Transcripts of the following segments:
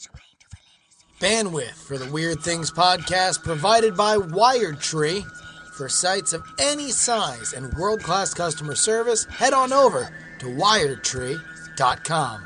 Bandwidth for the Weird Things podcast provided by WiredTree. For sites of any size and world-class customer service, head on over to wiredtree.com.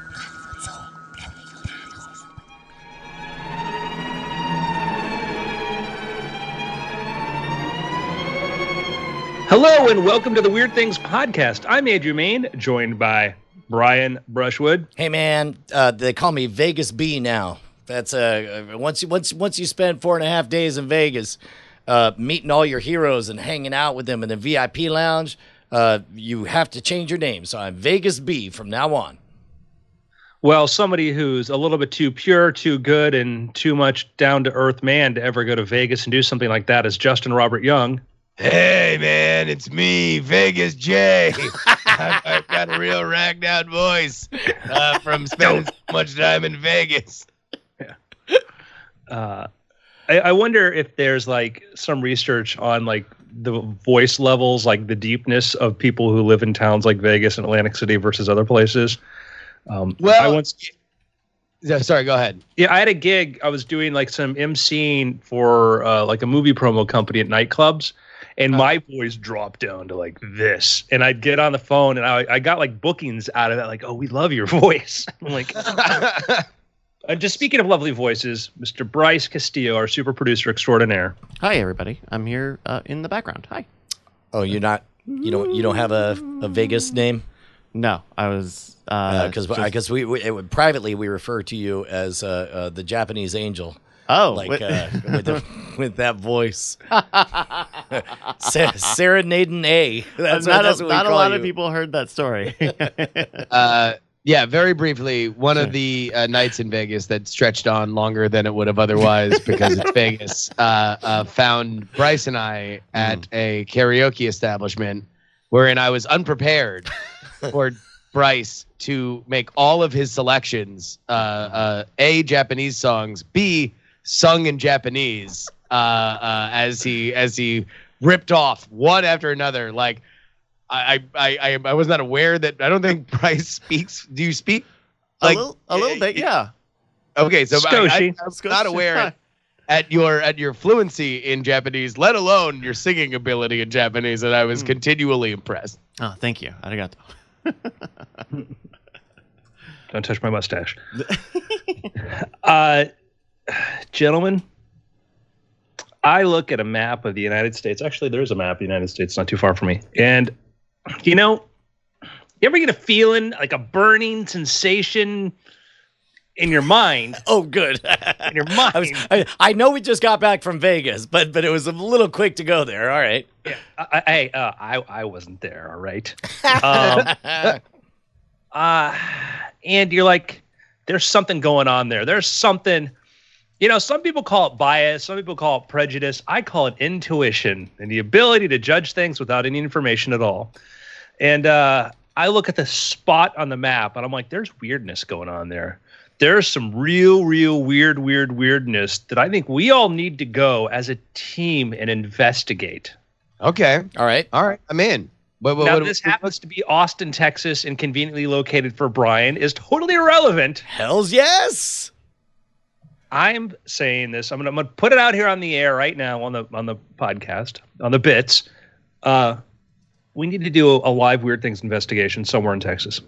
Hello and welcome to the Weird Things podcast. I'm Andrew Main, joined by Brian Brushwood. Hey man, they call me Vegas B now. That's once you spend 4.5 days in Vegas, meeting all your heroes and hanging out with them in the VIP lounge, you have to change your name. So I'm Vegas B from now on. Well, somebody who's a little bit too pure, too good, and too much down-to-earth man to ever go to Vegas and do something like that is Justin Robert Young. Hey, man, it's me, Vegas J. I've got a real ragdown voice from spending so much time in Vegas. I wonder if there's like some research on like the voice levels, like the deepness of people who live in towns like Vegas and Atlantic City versus other places. Sorry, go ahead. Yeah, I had a gig. I was doing like some emceeing for like a movie promo company at nightclubs. And my voice dropped down to like this. And I'd get on the phone and I got like bookings out of that. Like, oh, we love your voice. I'm like, just speaking of lovely voices, Mr. Bryce Castillo, our super producer extraordinaire. Hi, everybody. I'm here in the background. Hi. Oh, you don't have a Vegas name? No, I was because privately we refer to you as the Japanese angel. Oh, like with that voice, serenading A. That's not what we not a call lot you. of people heard that story. Yeah, very briefly, one of the nights in Vegas that stretched on longer than it would have otherwise because it's Vegas, found Bryce and I at a karaoke establishment wherein I was unprepared for Bryce to make all of his selections, A, Japanese songs, B, sung in Japanese, as he ripped off one after another. Like I was not aware that. I don't think Bryce speaks. Do you speak? Like, a little bit, yeah. Okay, so I was Skoshi. not aware at your fluency in Japanese, let alone your singing ability in Japanese, and I was continually impressed. Oh, thank you. Arigato. Don't touch my mustache. Gentlemen, I look at a map of the United States. Actually, there is a map of the United States not too far from me. And, you ever get a feeling, like a burning sensation in your mind? Oh, good. In your mind. I know we just got back from Vegas, but it was a little quick to go there. All right. Yeah, I wasn't there. All right. And you're like, there's something going on there. There's something, some people call it bias. Some people call it prejudice. I call it intuition and the ability to judge things without any information at all. And I look at the spot on the map and I'm like, there's weirdness going on there. There's some real weirdness that I think we all need to go as a team and investigate. Okay. All right. I'm in. Now, this happens to be Austin, Texas, and conveniently located for Brian, is totally irrelevant. Hells yes. I'm saying this. I'm gonna put it out here on the air right now on the podcast, on the bits. We need to do a live Weird Things investigation somewhere in Texas.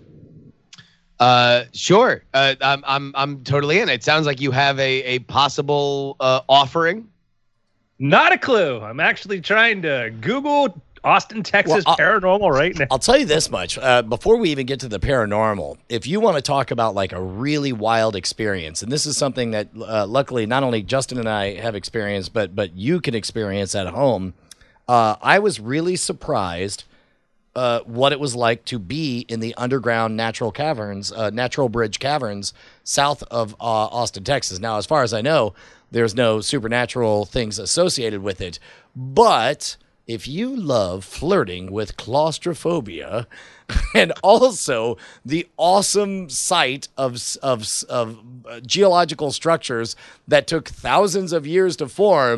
Sure. I'm totally in. It sounds like you have a possible offering. Not a clue. I'm actually trying to Google Austin, Texas paranormal right now. I'll tell you this much. Before we even get to the paranormal, if you want to talk about like a really wild experience, and this is something that luckily not only Justin and I have experienced, but you can experience at home. I was really surprised what it was like to be in the underground Natural Bridge Caverns south of Austin, Texas. Now, as far as I know, there's no supernatural things associated with it, but if you love flirting with claustrophobia and also the awesome sight of geological structures that took thousands of years to form,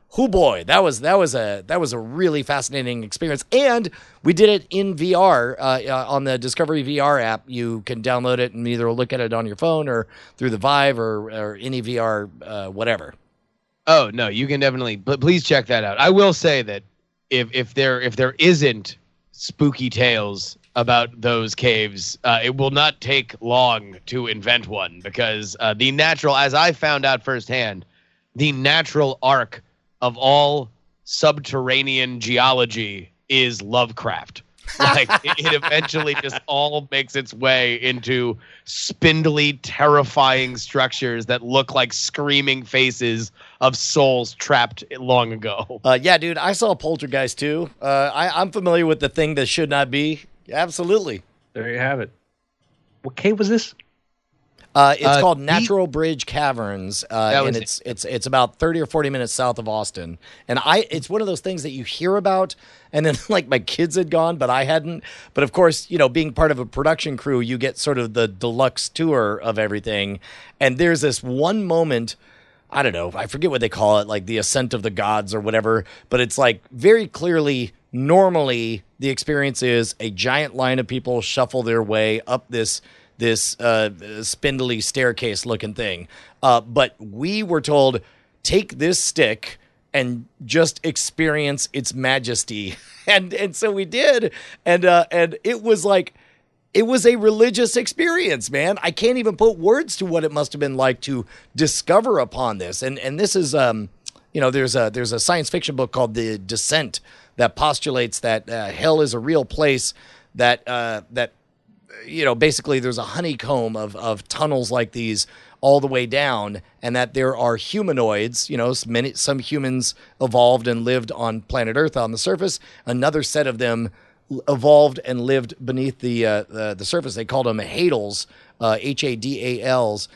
Oh boy, that was a really fascinating experience, and we did it in VR on the Discovery VR app. You can download it and either look at it on your phone or through the Vive or any VR whatever. Oh no, you can definitely. But please check that out. I will say that if there isn't spooky tales about those caves, it will not take long to invent one, because the natural, as I found out firsthand, the natural arc of all subterranean geology is Lovecraft. Like it eventually just all makes its way into spindly, terrifying structures that look like screaming faces of souls trapped long ago. Yeah, dude, I saw Poltergeist too. I'm familiar with the thing that should not be. Absolutely. There you have it. What cave was this? It's called Natural Bridge Caverns, and it's about 30 or 40 minutes south of Austin. And it's one of those things that you hear about, and then like my kids had gone, but I hadn't. But of course, being part of a production crew, you get sort of the deluxe tour of everything. And there's this one moment, I don't know, I forget what they call it, like the ascent of the gods or whatever, but it's like very clearly, normally the experience is a giant line of people shuffle their way up this spindly staircase looking thing. But we were told, take this stick and just experience its majesty. And so we did. And it was like, it was a religious experience, man. I can't even put words to what it must have been like to discover upon this. And this is, there's a science fiction book called The Descent that postulates that hell is a real place, that basically there's a honeycomb of tunnels like these all the way down, and that there are humanoids, some humans evolved and lived on planet Earth on the surface. Another set of them evolved and lived beneath the surface. They called them Hadals, Hadals.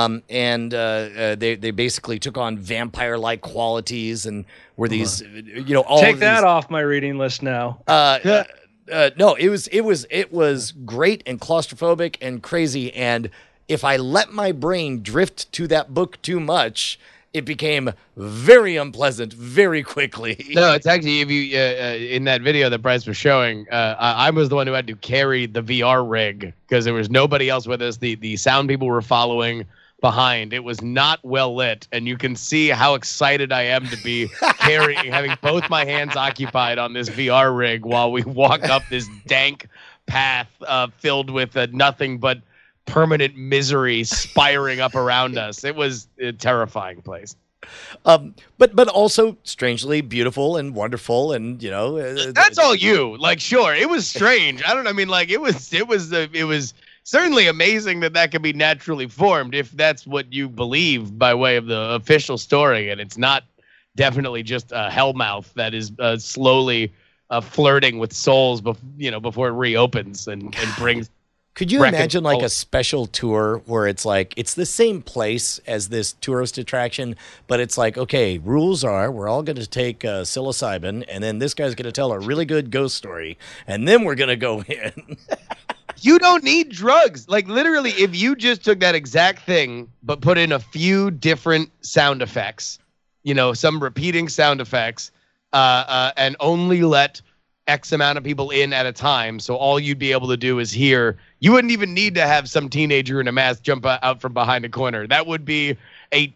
They basically took on vampire-like qualities and were these, all Take of that these, off my reading list now. no, it was great and claustrophobic and crazy. And if I let my brain drift to that book too much, it became very unpleasant very quickly. No, it's actually, if you in that video that Bryce was showing, I was the one who had to carry the VR rig because there was nobody else with us. The sound people were following behind. It was not well lit, and you can see how excited I am to be having both my hands occupied on this VR rig while we walk up this dank path filled with nothing but permanent misery spiring up around us. It was a terrifying place. But also strangely beautiful and wonderful, and that's all you. Like, sure, it was strange. I don't know. I mean, like, it was certainly amazing that could be naturally formed if that's what you believe by way of the official story, and it's not definitely just a hellmouth that is slowly flirting with souls before it reopens and brings. Could you imagine like a special tour where it's like, it's the same place as this tourist attraction, but it's like, okay, rules are we're all going to take psilocybin, and then this guy's going to tell a really good ghost story, and then we're going to go in. You don't need drugs. Like, literally, if you just took that exact thing, but put in a few different sound effects, some repeating sound effects, and only let X amount of people in at a time, so all you'd be able to do is hear. You wouldn't even need to have some teenager in a mask jump out from behind a corner. That would be a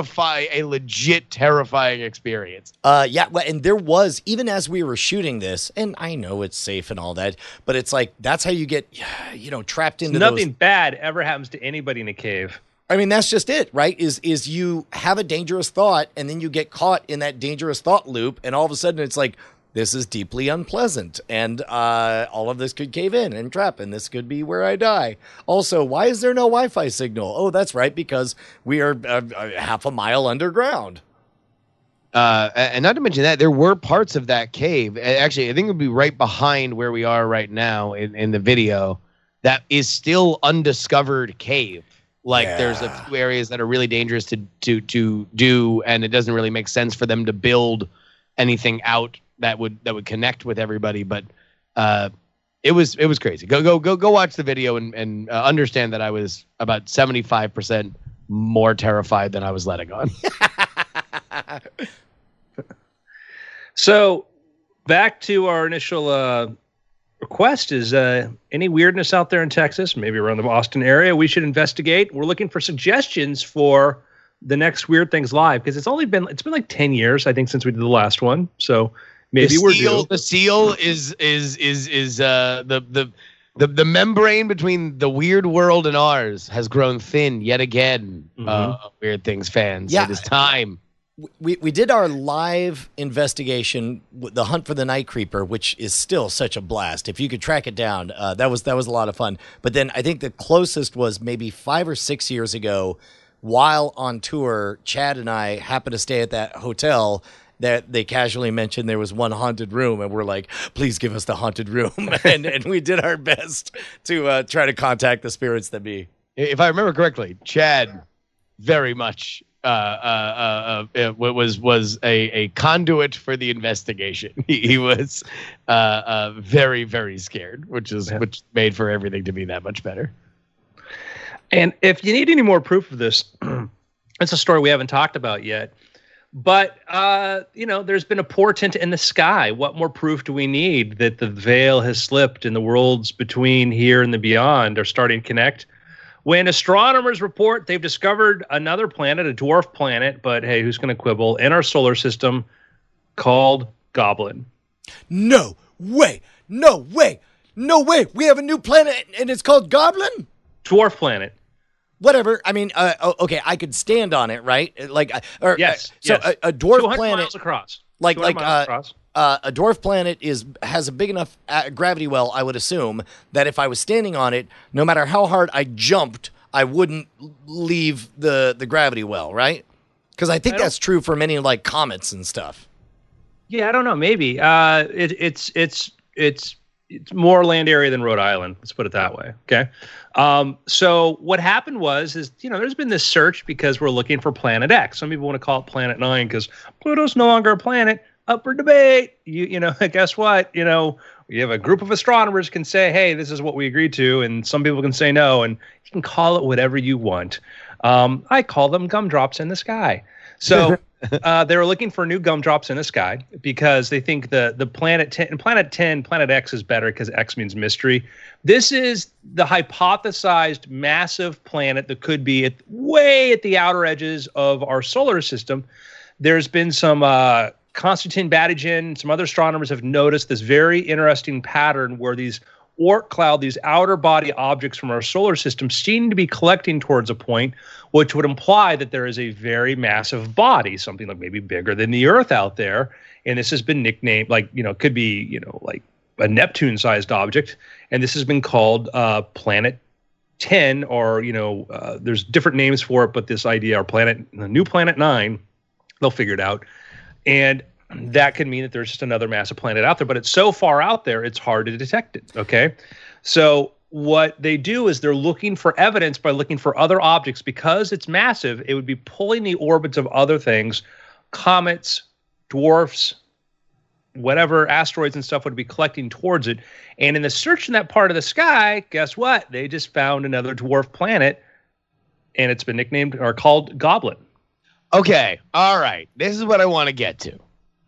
legit terrifying experience. Yeah, and there was, even as we were shooting this, and I know it's safe and all that, but it's like, that's how you get, trapped into Nothing bad ever happens to anybody in a cave. I mean, that's just it, right? Is you have a dangerous thought, and then you get caught in that dangerous thought loop, and all of a sudden it's like, this is deeply unpleasant, and all of this could cave in and trap, and this could be where I die. Also, why is there no Wi-Fi signal? Oh, that's right, because we are half a mile underground. And not to mention that, there were parts of that cave, actually, I think it would be right behind where we are right now in the video, that is still undiscovered cave. Like, there's a few areas that are really dangerous to do, and it doesn't really make sense for them to build anything out that would connect with everybody, but it was crazy. Go watch the video and understand that I was about 75% more terrified than I was letting on. So back to our initial request is any weirdness out there in Texas, maybe around the Boston area, we should investigate. We're looking for suggestions for the next Weird Things Live, because it's been like 10 years, I think, since we did the last one. So maybe we're due. The seal is the membrane between the weird world and ours has grown thin yet again. Weird Things fans, Yeah. it is time. We did our live investigation, the Hunt for the Night Creeper, which is still such a blast. If you could track it down, that was a lot of fun. But then I think the closest was maybe 5 or 6 years ago, while on tour. Chad and I happened to stay at that hotel that they casually mentioned there was one haunted room, and we're like, please give us the haunted room. and we did our best to try to contact the spirits that be. If I remember correctly, Chad very much was a conduit for the investigation. He was very, very scared, which made for everything to be that much better. And if you need any more proof of this, it's a story we haven't talked about yet. But, there's been a portent in the sky. What more proof do we need that the veil has slipped and the worlds between here and the beyond are starting to connect? When astronomers report they've discovered another planet, a dwarf planet, but hey, who's going to quibble, in our solar system called Goblin. No way. We have a new planet, and it's called Goblin? Dwarf planet. Whatever. I mean, okay, I could stand on it, right? Yes. A dwarf 200 planet, miles across. a dwarf planet has a big enough gravity well, I would assume, that if I was standing on it, no matter how hard I jumped, I wouldn't leave the gravity well, right? Because I think that's true for many like comets and stuff. Yeah, I don't know. Maybe it's more land area than Rhode Island. Let's put it that way. Okay. So what happened is there's been this search because we're looking for Planet X. Some people want to call it Planet 9 because Pluto's no longer a planet. Up for debate. Guess what? You have a group of astronomers can say, hey, this is what we agreed to, and some people can say no, and you can call it whatever you want. I call them gumdrops in the sky. So they were looking for new gumdrops in the sky because they think the Planet 10, Planet X is better because X means mystery. This is the hypothesized massive planet that could be way at the outer edges of our solar system. There's been some Konstantin Batygin, some other astronomers have noticed this very interesting pattern where these Oort cloud, these outer body objects from our solar system, seem to be collecting towards a point which would imply that there is a very massive body, something like maybe bigger than the Earth out there. And this has been nicknamed could be, like a Neptune-sized object. And this has been called Planet 10, or, there's different names for it, but this idea, the new Planet 9, they'll figure it out. And that could mean that there's just another massive planet out there, but it's so far out there, it's hard to detect it, okay? So what they do is they're looking for evidence by looking for other objects. Because it's massive, it would be pulling the orbits of other things, comets, dwarfs, whatever, asteroids and stuff would be collecting towards it. And in the search in that part of the sky, guess what? They just found another dwarf planet, and it's been nicknamed or called Goblin. Okay, all right. This is what I want to get to.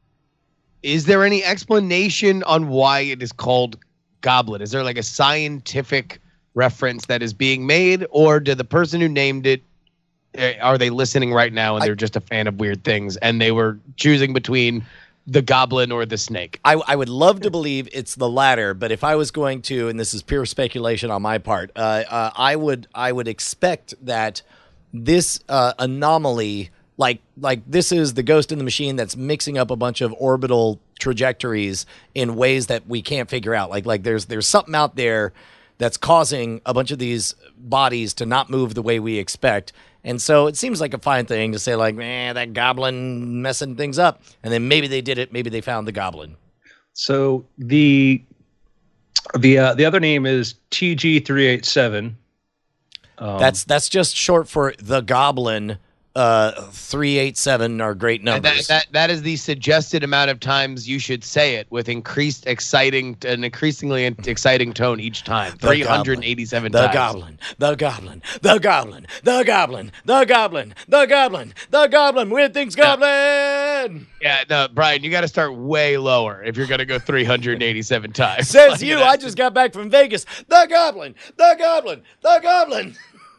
Is there any explanation on why it is called Goblin? Is there like a scientific reference that is being made, or did the person who named it, are they listening right now and they're just a fan of weird things and they were choosing between the goblin or the snake? I would love to believe it's the latter, but if I was going to, and this is pure speculation on my part, I would expect that this anomaly, like this is the ghost in the machine that's mixing up a bunch of orbital trajectories in ways that we can't figure out. Like there's something out there that's causing a bunch of these bodies to not move the way we expect. And so it seems like a fine thing to say, like, that goblin messing things up. And then maybe they did it. Maybe they found the goblin. So the other name is TG387. That's just short for the Goblin. 387 are great numbers. That is the suggested amount of times you should say it with increasingly exciting tone each time. 387 times. The Goblin. The Goblin. The Goblin. The Goblin. The Goblin. The Goblin. The Goblin. Weird Things Goblin. Goblin! Yeah, no, Brian, you got to start way lower if you're going to go 387 times. Says Like, you, I just got back from Vegas. The Goblin! The Goblin! The Goblin!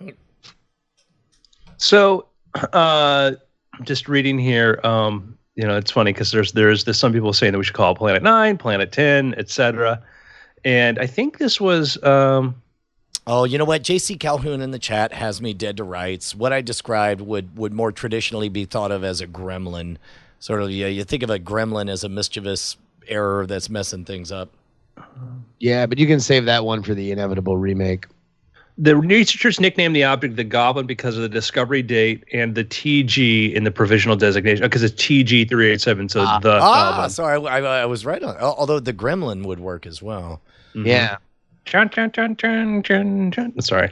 So, just reading here, it's funny because there's some people saying that we should call it Planet 9, Planet 10, etc. And I think this was Oh, you know what? J.C. Calhoun in the chat has me dead to rights. What I described would more traditionally be thought of as a gremlin. Sort of, you think of a gremlin as a mischievous error that's messing things up. Yeah, but you can save that one for the inevitable remake. The researchers nicknamed the object the Goblin because of the discovery date and the TG in the provisional designation, because it's TG 387. So the Goblin. So I was right on. Although the gremlin would work as well. Mm-hmm. Yeah. Chun, chun, chun, chun, chun, chun. Sorry.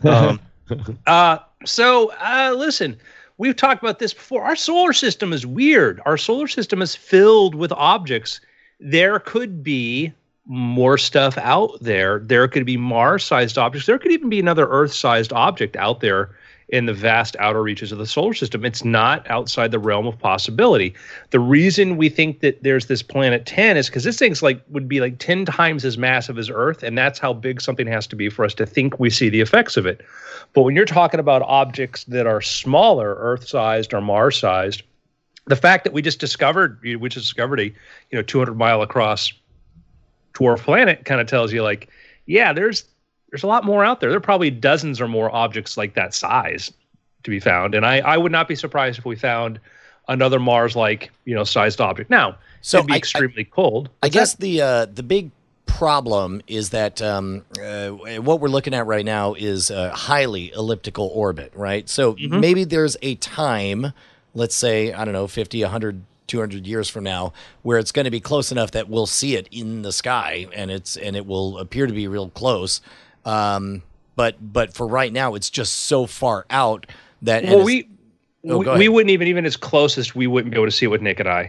Listen, we've talked about this before. Our solar system is weird. Our solar system is filled with objects. There could be more stuff out there. There could be Mars-sized objects. There could even be another Earth-sized object out there in the vast outer reaches of the solar system. It's not outside the realm of possibility. The reason we think that there's this Planet 10 is because this thing's would be 10 times as massive as Earth, and that's how big something has to be for us to think we see the effects of it. But when you're talking about objects that are smaller, Earth-sized or Mars-sized, the fact that we just discovered a 200-mile across dwarf planet kind of tells you there's a lot more out there. There are probably dozens or more objects like that size to be found. And I would not be surprised if we found another Mars-like, sized object. Now, it'd be extremely cold. I guess the big problem is that what we're looking at right now is a highly elliptical orbit, right? So maybe there's a time, let's say, 50, 100, 200 years from now, where it's going to be close enough that we'll see it in the sky and it will appear to be real close. But for right now, it's just so far out that we wouldn't even as closest, we wouldn't be able to see it with naked eye.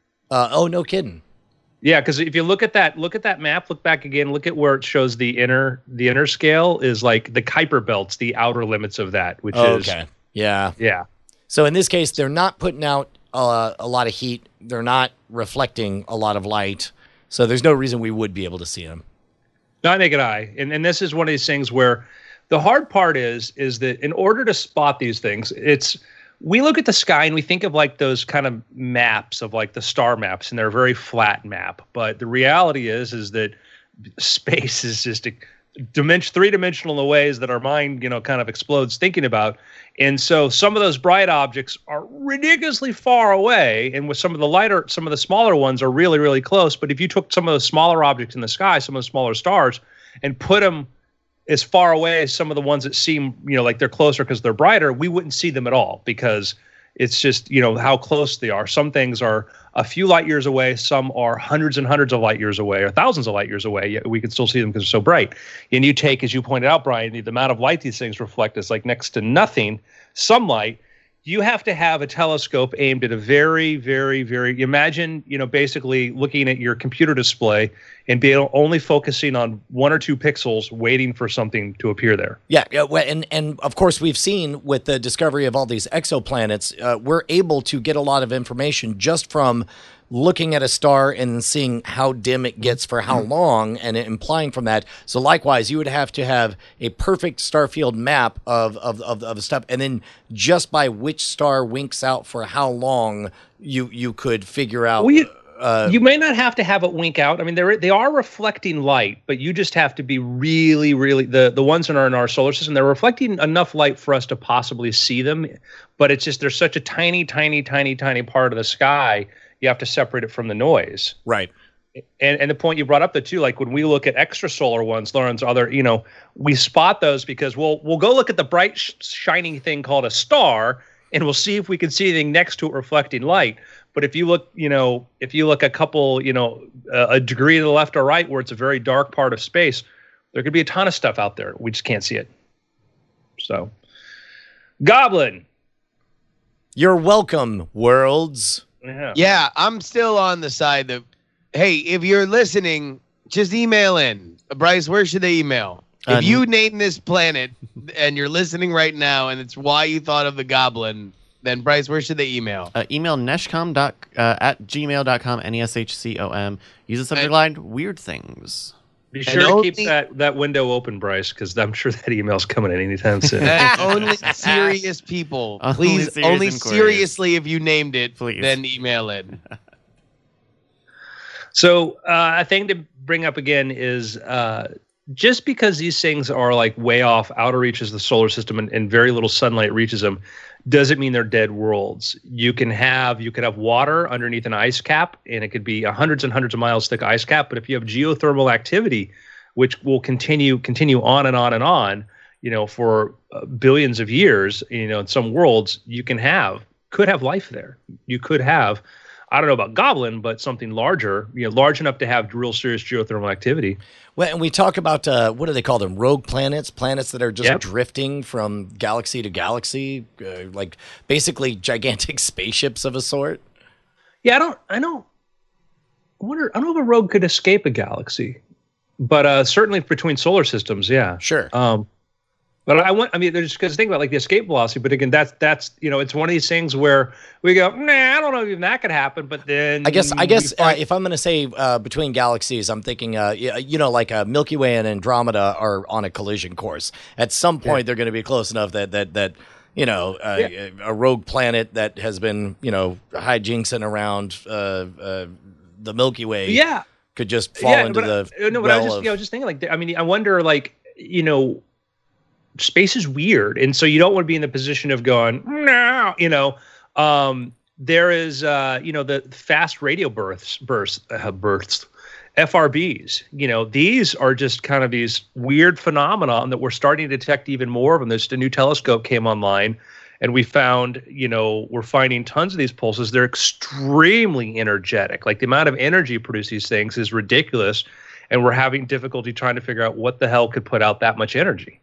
No kidding. Yeah, because if you look at that map, look back again, look at where it shows the inner scale is like the Kuiper belt's the outer limits of that, which is okay. Yeah. Yeah. So in this case, they're not putting out a lot of heat. They're not reflecting a lot of light. So there's no reason we would be able to see them. Not naked eye. And this is one of these things where the hard part is that in order to spot these things, we look at the sky and we think of those kind of maps of the star maps, and they're a very flat map. But the reality is that space is just three-dimensional in the ways that our mind, kind of explodes thinking about. And so some of those bright objects are ridiculously far away, and with some of the smaller ones are really, really close. But if you took some of those smaller objects in the sky, some of the smaller stars, and put them as far away as some of the ones that seem, like they're closer because they're brighter, we wouldn't see them at all, because it's just, how close they are. Some things are a few light years away. Some are hundreds and hundreds of light years away, or thousands of light years away. Yet we can still see them because they're so bright. And you take, as you pointed out, Brian, the amount of light these things reflect is next to nothing. Some light. You have to have a telescope aimed at a very, very, very, imagine, basically looking at your computer display and only focusing on 1 or 2 pixels, waiting for something to appear there. Yeah. And of course, we've seen with the discovery of all these exoplanets, we're able to get a lot of information just from looking at a star and seeing how dim it gets for how long, and implying from that. So likewise, you would have to have a perfect starfield map of stuff, and then just by which star winks out for how long, you could figure out. You may not have to have it wink out. I mean, they are reflecting light, but you just have to be really, really, the ones that are in our solar system, they're reflecting enough light for us to possibly see them, but it's just, there's such a tiny, tiny, tiny, tiny part of the sky. You have to separate it from the noise. Right. And the point you brought up, too, when we look at extrasolar ones, Lauren's other, we spot those because we'll go look at the bright shining thing called a star, and we'll see if we can see anything next to it reflecting light. But if you look, a couple, a degree to the left or right where it's a very dark part of space, there could be a ton of stuff out there. We just can't see it. So, Goblin. You're welcome, worlds. Yeah, I'm still on the side that, hey, if you're listening, just email in. Bryce, where should they email? If you name this planet and you're listening right now and it's why you thought of the Goblin, then Bryce, where should they email? Email neshcom at gmail.com, NESHCOM. Use the subject line, weird things. Be And sure to only- keep that window open, Bryce, because I'm sure that email's coming in anytime soon. And only serious people. Only Please, serious only inquiries. seriously, if you named it, Please. then email it. So a thing to bring up again is just because these things are like way off outer reaches of the solar system and very little sunlight reaches them, doesn't mean they're dead worlds. You could have water underneath an ice cap, and it could be hundreds and hundreds of miles thick ice cap. But if you have geothermal activity, which will continue on and on and on, for billions of years, in some worlds, could have life there. You could have, I don't know about Goblin, but something larger, large enough to have real serious geothermal activity. Well, and we talk about what do they call them? Rogue planets that are just drifting from galaxy to galaxy, like basically gigantic spaceships of a sort. Yeah, I don't know if a rogue could escape a galaxy, but certainly between solar systems, yeah, Sure. But there's because think about like the escape velocity. But again, that's it's one of these things where we go, I don't know if even that could happen. But then I guess if I'm going to say between galaxies, I'm thinking like Milky Way and Andromeda are on a collision course. At some point, they're going to be close enough that a rogue planet that has been hijinksing around the Milky Way could just fall into the I was just thinking like I wonder space is weird, and so you don't want to be in the position of going no. There is the fast radio bursts, FRBs. These are just kind of these weird phenomenon that we're starting to detect even more of them. There's a new telescope came online, and we found we're finding tons of these pulses. They're extremely energetic. Like the amount of energy produced these things is ridiculous, and we're having difficulty trying to figure out what the hell could put out that much energy.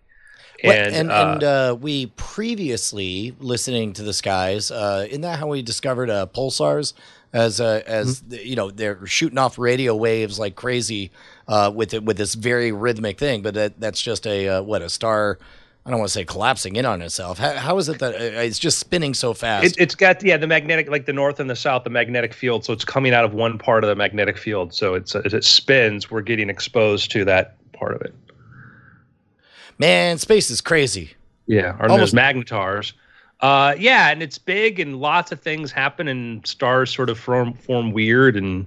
And we previously listening to the skies. Isn't that how we discovered pulsars? As they're shooting off radio waves like crazy with this very rhythmic thing. But that's just a star. I don't want to say collapsing in on itself. How is it that it's just spinning so fast? It's got the magnetic, like the north and the south, the magnetic field. So it's coming out of one part of the magnetic field. So as it spins, we're getting exposed to that part of it. Man, space is crazy. Yeah, or those magnetars. And it's big, and lots of things happen, and stars sort of form weird, and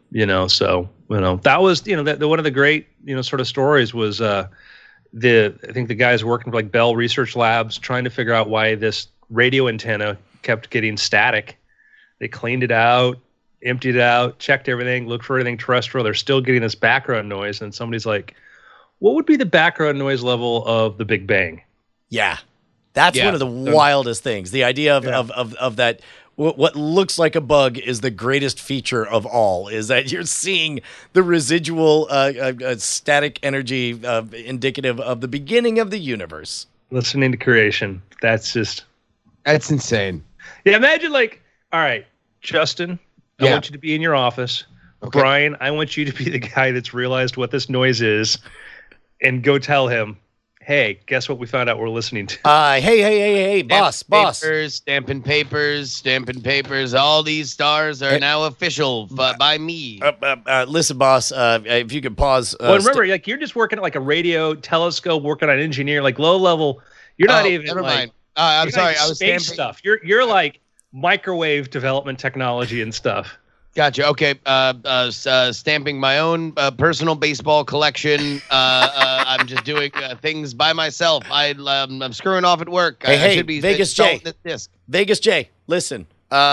that was one of the great sort of stories was I think the guys working for like Bell Research Labs trying to figure out why this radio antenna kept getting static. They cleaned it out, emptied it out, checked everything, looked for anything terrestrial. They're still getting this background noise, and somebody's like, what would be the background noise level of the Big Bang? Yeah, that's one of the wildest things. The idea of that, what looks like a bug is the greatest feature of all, is that you're seeing the residual static energy indicative of the beginning of the universe. Listening to creation. That's insane. Yeah, imagine like, all right, Justin, I want you to be in your office. Okay. Brian, I want you to be the guy that's realized what this noise is. And go tell him, hey, guess what we found out we're listening to? Hey, boss. Stamping papers. All these stars are now official by me. Listen, boss, if you could pause. Well, remember, like you're just working at like a radio telescope, working on engineer, like low level. You're not even. Never like, mind. I'm sorry. I was space stuff. You're like microwave development technology and stuff. Gotcha. Okay. Stamping my own personal baseball collection. I'm just doing things by myself. I'm screwing off at work. I should be Vegas J. this disc. Vegas J. Listen.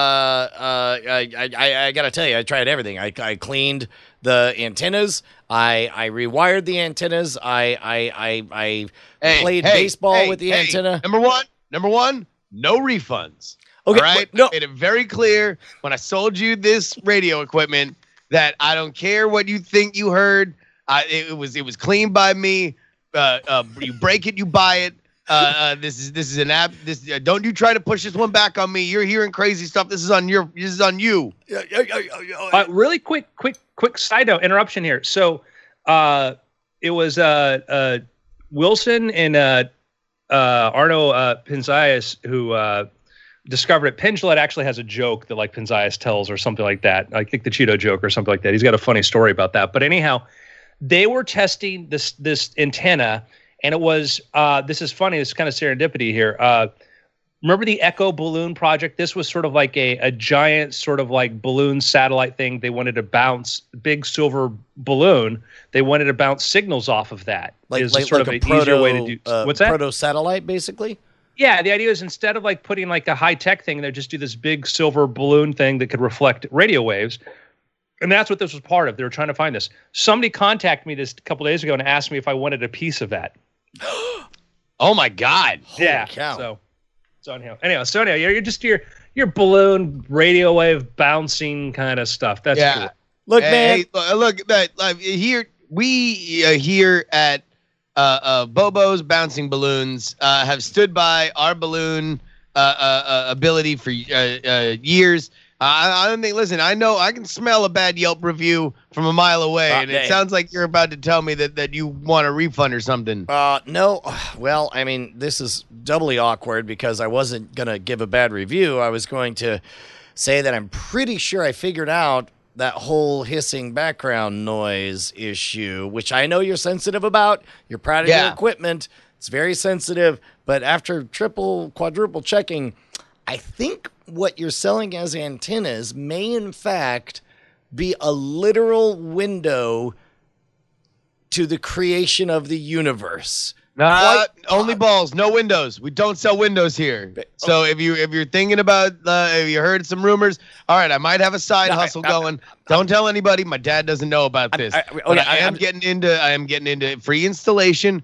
I gotta tell you, I tried everything. I cleaned the antennas. I rewired the antennas. I played baseball with the antenna. Number one, no refunds. Okay, all right. No. I made it very clear when I sold you this radio equipment that I don't care what you think you heard. It was cleaned by me. You break it, you buy it. This is an app. Don't you try to push this one back on me. You're hearing crazy stuff. This is on you. Really quick side note interruption here. So, it was Wilson and Arno Pinzayas who discovered it. Penn Jillette actually has a joke that like Penzias tells or something like that. I think the Cheeto joke or something like that. He's got a funny story about that. But anyhow, they were testing this antenna, and it was this is funny. It's kind of serendipity here. Remember the Echo balloon project? This was sort of like a giant sort of like balloon satellite thing. They wanted to bounce big silver balloon. They wanted to bounce signals off of that. Like sort of a an proto, easier way to do. What's that? Proto satellite, basically. Yeah, the idea is instead of like putting like a high tech thing, they just do this big silver balloon thing that could reflect radio waves. And that's what this was part of. They were trying to find this. Somebody contacted me this a couple days ago and asked me if I wanted a piece of that. Oh my God! Yeah. Cow. So anyway, you're just your balloon radio wave bouncing kind of stuff. That's cool. Look, man. Hey, look that here here at Bobo's Bouncing Balloons have stood by our balloon ability for years. I don't think. Listen, I know I can smell a bad Yelp review from a mile away, and it sounds like you're about to tell me that you want a refund or something. No. Well, I mean, this is doubly awkward because I wasn't gonna give a bad review. I was going to say that I'm pretty sure I figured out that whole hissing background noise issue, which I know you're sensitive about. You're proud of your equipment. It's very sensitive, but after triple, quadruple checking, I think what you're selling as antennas may in fact be a literal window to the creation of the universe. Only balls, no windows. We don't sell windows here. So if you're thinking about if you heard some rumors, all right, I might have a side hustle going. Don't tell anybody. My dad doesn't know about this. I am getting into free installation.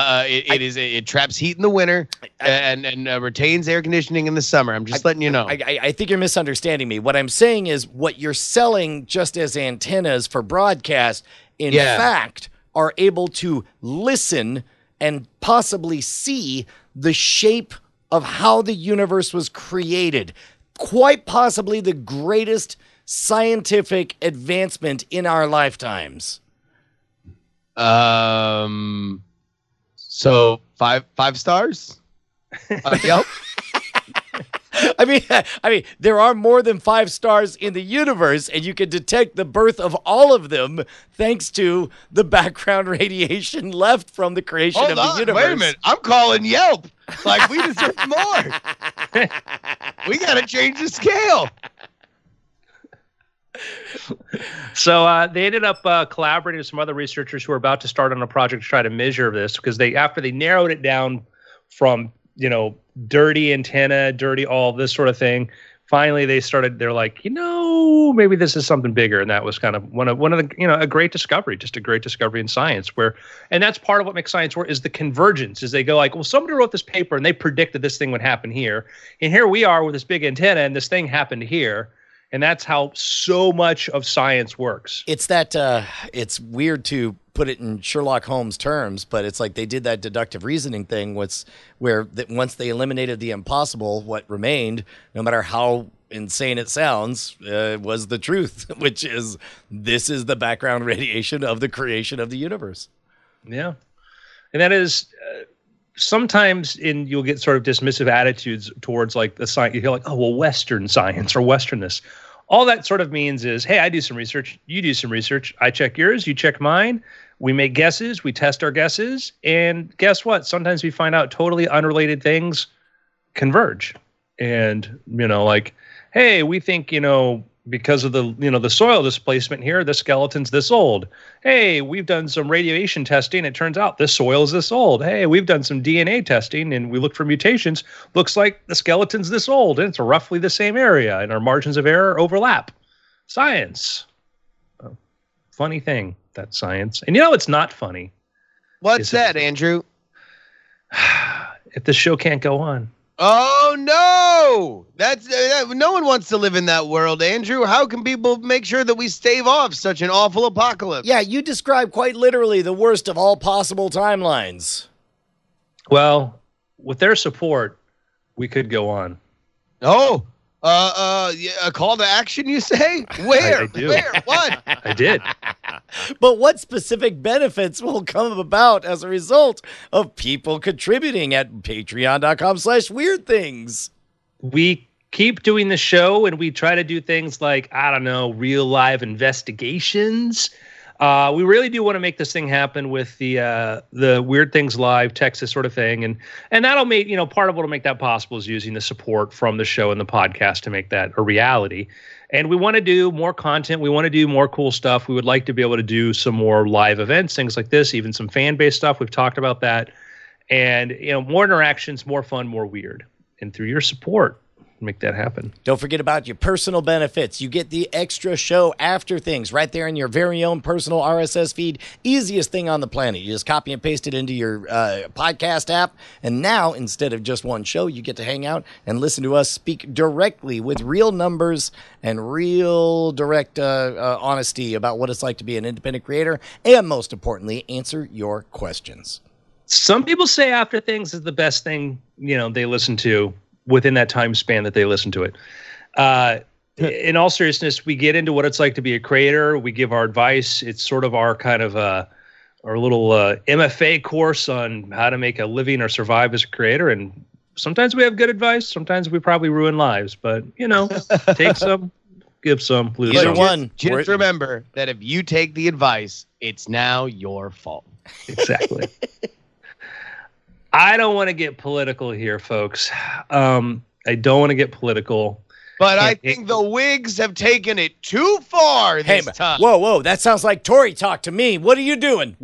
It traps heat in the winter and retains air conditioning in the summer. I'm just letting you know. I think you're misunderstanding me. What I'm saying is what you're selling just as antennas for broadcast, in fact, are able to listen and possibly see the shape of how the universe was created. Quite possibly the greatest scientific advancement in our lifetimes. So five stars? Yep. I mean, there are more than 5 stars in the universe, and you can detect the birth of all of them thanks to the background radiation left from the creation of the universe. Wait a minute. I'm calling Yelp. Like, we deserve more. We got to change the scale. So they ended up collaborating with some other researchers who were about to start on a project to try to measure this, because after they narrowed it down from, dirty antenna, dirty all this sort of thing, finally they're like, maybe this is something bigger. And that was kind of one of the, a great discovery, just a great discovery in science and that's part of what makes science work, is the convergence. Is they go like, well, somebody wrote this paper and they predicted this thing would happen here. And here we are with this big antenna and this thing happened here. And that's how so much of science works. It's that it's weird to put it in Sherlock Holmes terms, but it's like they did that deductive reasoning thing, where once they eliminated the impossible, what remained, no matter how insane it sounds, was the truth, which is this is the background radiation of the creation of the universe. Yeah, and that is. Sometimes you'll get sort of dismissive attitudes towards like the science. You hear like, oh, well, Western science or Westernness. All that sort of means is, hey, I do some research, you do some research, I check yours, you check mine. We make guesses, we test our guesses, and guess what? Sometimes we find out totally unrelated things converge. And, like, hey, we think, because of the, the soil displacement here, the skeleton's this old. Hey, we've done some radiation testing. It turns out this soil is this old. Hey, we've done some DNA testing and we look for mutations. Looks like the skeleton's this old and it's roughly the same area and our margins of error overlap. Science. Funny thing, that's science. And it's not funny. What's that, Andrew? If the show can't go on. Oh no! That's no one wants to live in that world, Andrew. How can people make sure that we stave off such an awful apocalypse? Yeah, you describe quite literally the worst of all possible timelines. Well, with their support, we could go on. Oh, a call to action, you say? Where? I do. Where? What? I did. But what specific benefits will come about as a result of people contributing at patreon.com/weirdthings? We keep doing the show, and we try to do things like, I don't know, real live investigations. We really do want to make this thing happen with the Weird Things Live Texas sort of thing, and that'll make, part of what'll make that possible is using the support from the show and the podcast to make that a reality. And we want to do more content. We want to do more cool stuff. We would like to be able to do some more live events, things like this, even some fan-based stuff. We've talked about that, and more interactions, more fun, more weird. And through your support, make that happen. Don't forget about your personal benefits. You get the extra show after things right there in your very own personal RSS feed. Easiest thing on the planet. You just copy and paste it into your podcast app. And now, instead of just one show, you get to hang out and listen to us speak directly with real numbers and real direct honesty about what it's like to be an independent creator. And most importantly, answer your questions. Some people say After Things is the best thing, they listen to within that time span that they listen to it. In all seriousness, we get into what it's like to be a creator. We give our advice. It's sort of our kind of our little MFA course on how to make a living or survive as a creator. And sometimes we have good advice. Sometimes we probably ruin lives. But, take some, give some, lose Either some. one. Just remember that if you take the advice, it's now your fault. Exactly. I don't want to get political here, folks. I don't want to get political. But I think the Whigs have taken it too far this time. Whoa. That sounds like Tory talk to me. What are you doing?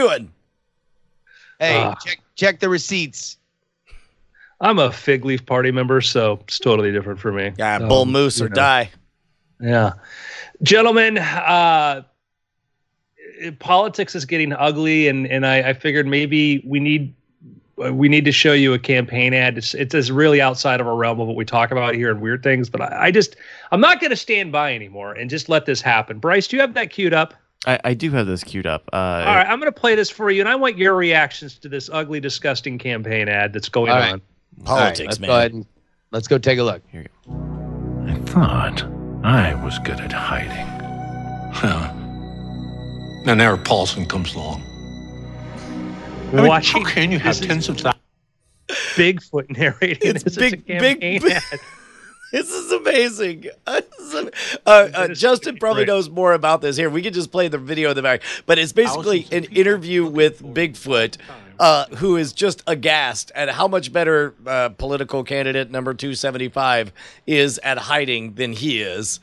Hey, check the receipts. I'm a Fig Leaf Party member, so it's totally different for me. Yeah, bull moose or die. Yeah. Gentlemen, politics is getting ugly, and I figured maybe we need to show you a campaign ad. It's really outside of our realm of what we talk about here and Weird Things, but I'm not going to stand by anymore and just let this happen. Bryce, do you have that queued up? I do have this queued up. All right, I'm going to play this for you, and I want your reactions to this ugly, disgusting campaign ad that's going on. Politics, man. Go ahead and let's go take a look. Here you go. I thought I was good at hiding. Then Eric Paulson comes along. Watching, how can you have tens of thousands? Bigfoot narrating this as a campaign ad. This is amazing. Justin probably knows more about this. Here, we can just play the video in the back. But it's basically an interview with Bigfoot, who is just aghast at how much better political candidate number 275 is at hiding than he is.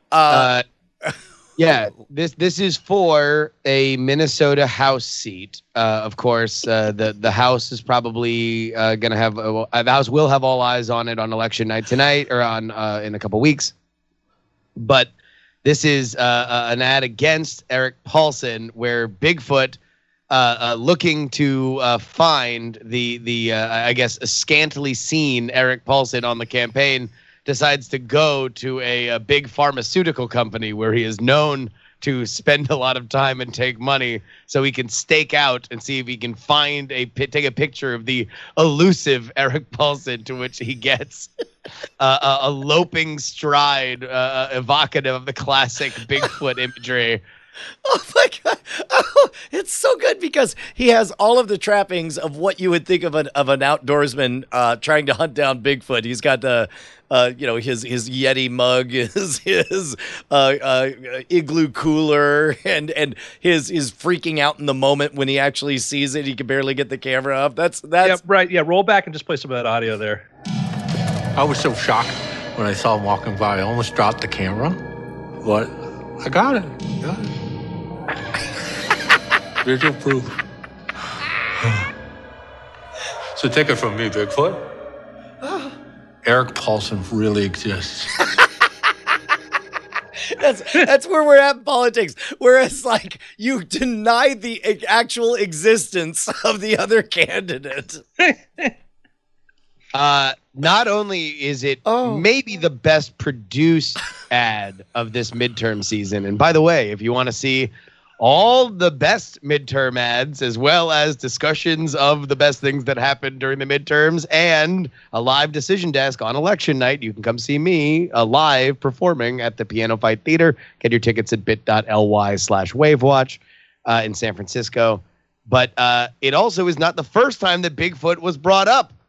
Yeah, this is for a Minnesota House seat. Of course, the House is probably going to have the House will have all eyes on it on election night tonight or on in a couple weeks. But this is an ad against Eric Paulson, where Bigfoot, looking to find the I guess a scantily seen Eric Paulson on the campaign, decides to go to a big pharmaceutical company where he is known to spend a lot of time and take money, so he can stake out and see if he can find take a picture of the elusive Eric Paulson, to which he gets a loping stride evocative of the classic Bigfoot imagery. Oh my God! Oh, it's so good because he has all of the trappings of what you would think of an outdoorsman trying to hunt down Bigfoot. He's got the his Yeti mug, his igloo cooler, and his freaking out in the moment when he actually sees it. He can barely get the camera up. That's yeah, right. Yeah, roll back and just play some of that audio there. I was so shocked when I saw him walking by. I almost dropped the camera, but I got it. Visual proof. So take it from me, Bigfoot. Eric Paulson really exists. That's where we're at in politics. Whereas, like, you deny the actual existence of the other candidate. Not only is it maybe the best produced ad of this midterm season, and by the way, if you want to see all the best midterm ads, as well as discussions of the best things that happened during the midterms and a live decision desk on election night, you can come see me live performing at the Piano Fight Theater. Get your tickets at bit.ly/wavewatch in San Francisco. But it also is not the first time that Bigfoot was brought up.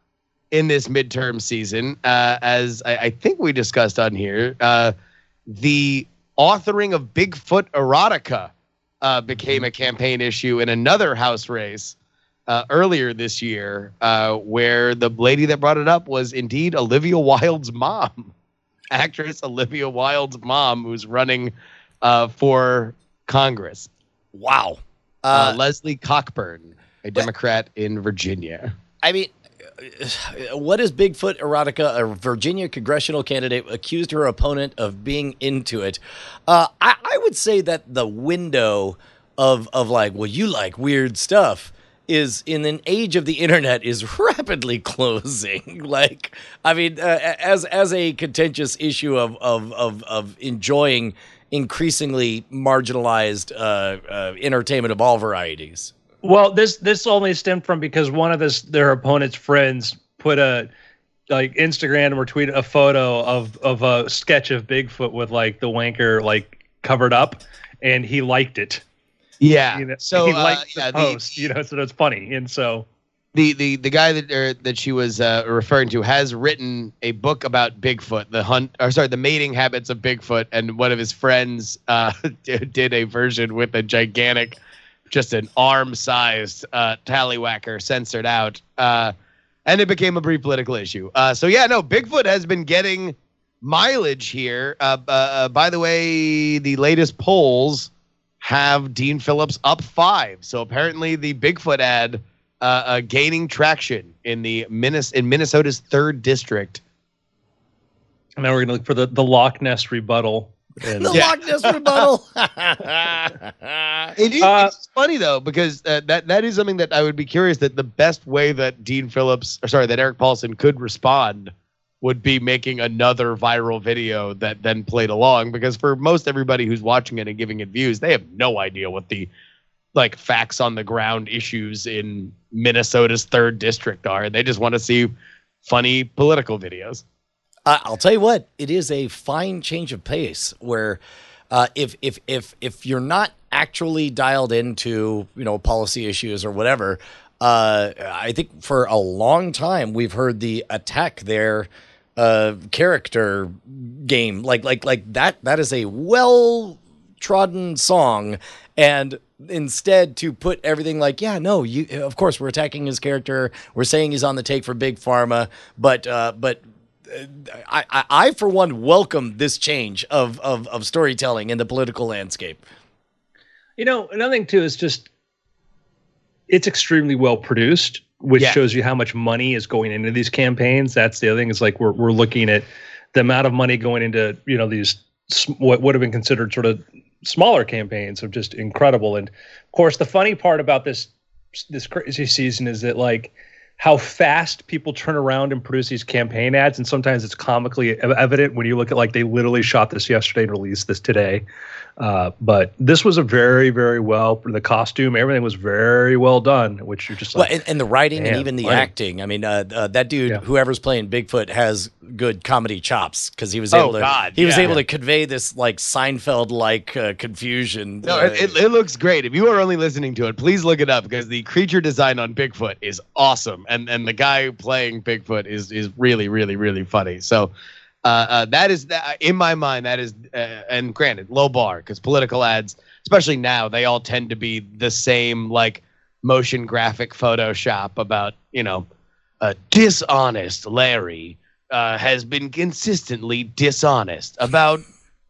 in this midterm season, as I think we discussed on here, the authoring of Bigfoot erotica became a campaign issue in another House race earlier this year, where the lady that brought it up was indeed Olivia Wilde's mom, actress Olivia Wilde's mom, who's running for Congress. Wow. Leslie Cockburn, a Democrat in Virginia. I mean, what is Bigfoot erotica? A Virginia congressional candidate accused her opponent of being into it. I would say that the window of like, well, you like weird stuff is in an age of the internet is rapidly closing. Like, I mean, as a contentious issue of enjoying increasingly marginalized entertainment of all varieties. Well, this only stemmed from because one of their opponent's friends put a like Instagram or tweeted a photo of a sketch of Bigfoot with like the wanker like covered up, and he liked it. Yeah. You know, So he liked the yeah, post, so it's funny, and so the guy that she was referring to has written a book about Bigfoot, the mating habits of Bigfoot, and one of his friends did a version with a gigantic, just an arm-sized tallywhacker censored out, and it became a brief political issue. So yeah, no, Bigfoot has been getting mileage here. By the way, the latest polls have Dean Phillips up 5. So apparently the Bigfoot ad gaining traction in Minnesota's 3rd district. and now we're gonna look for the Loch Ness rebuttal. And The Loch Ness rebuttal. It's funny though, because that is something that I would be curious that the best way that that Eric Paulson could respond would be making another viral video that then played along, because for most everybody who's watching it and giving it views, they have no idea what the like facts on the ground issues in Minnesota's 3rd district are. They just want to see funny political videos. I'll tell you what, it is a fine change of pace where if you're not actually dialed into, policy issues or whatever, I think for a long time we've heard the attack their character game like that is a well trodden song, and instead to put everything like, of course we're attacking his character, we're saying he's on the take for Big Pharma, but I for one welcome this change of storytelling in the political landscape. Another thing too is just it's extremely well produced, which shows you how much money is going into these campaigns. That's the other thing, is like we're looking at the amount of money going into these what would have been considered sort of smaller campaigns of just incredible. And of course, the funny part about this crazy season is that like how fast people turn around and produce these campaign ads, and sometimes it's comically evident when you look at like they literally shot this yesterday and released this today. But this was a very, very the costume, everything was very well done, which you're just like, well, and the writing and even the acting. I mean, that dude, whoever's playing Bigfoot, has good comedy chops, because he was able to convey this like Seinfeld-like confusion. No, it looks great. If you are only listening to it, please look it up, because the creature design on Bigfoot is awesome, and the guy playing Bigfoot is really, really, really funny. So. That is, in my mind, that is, and granted, low bar, because political ads, especially now, they all tend to be the same, like, motion graphic Photoshop about, dishonest Larry has been consistently dishonest about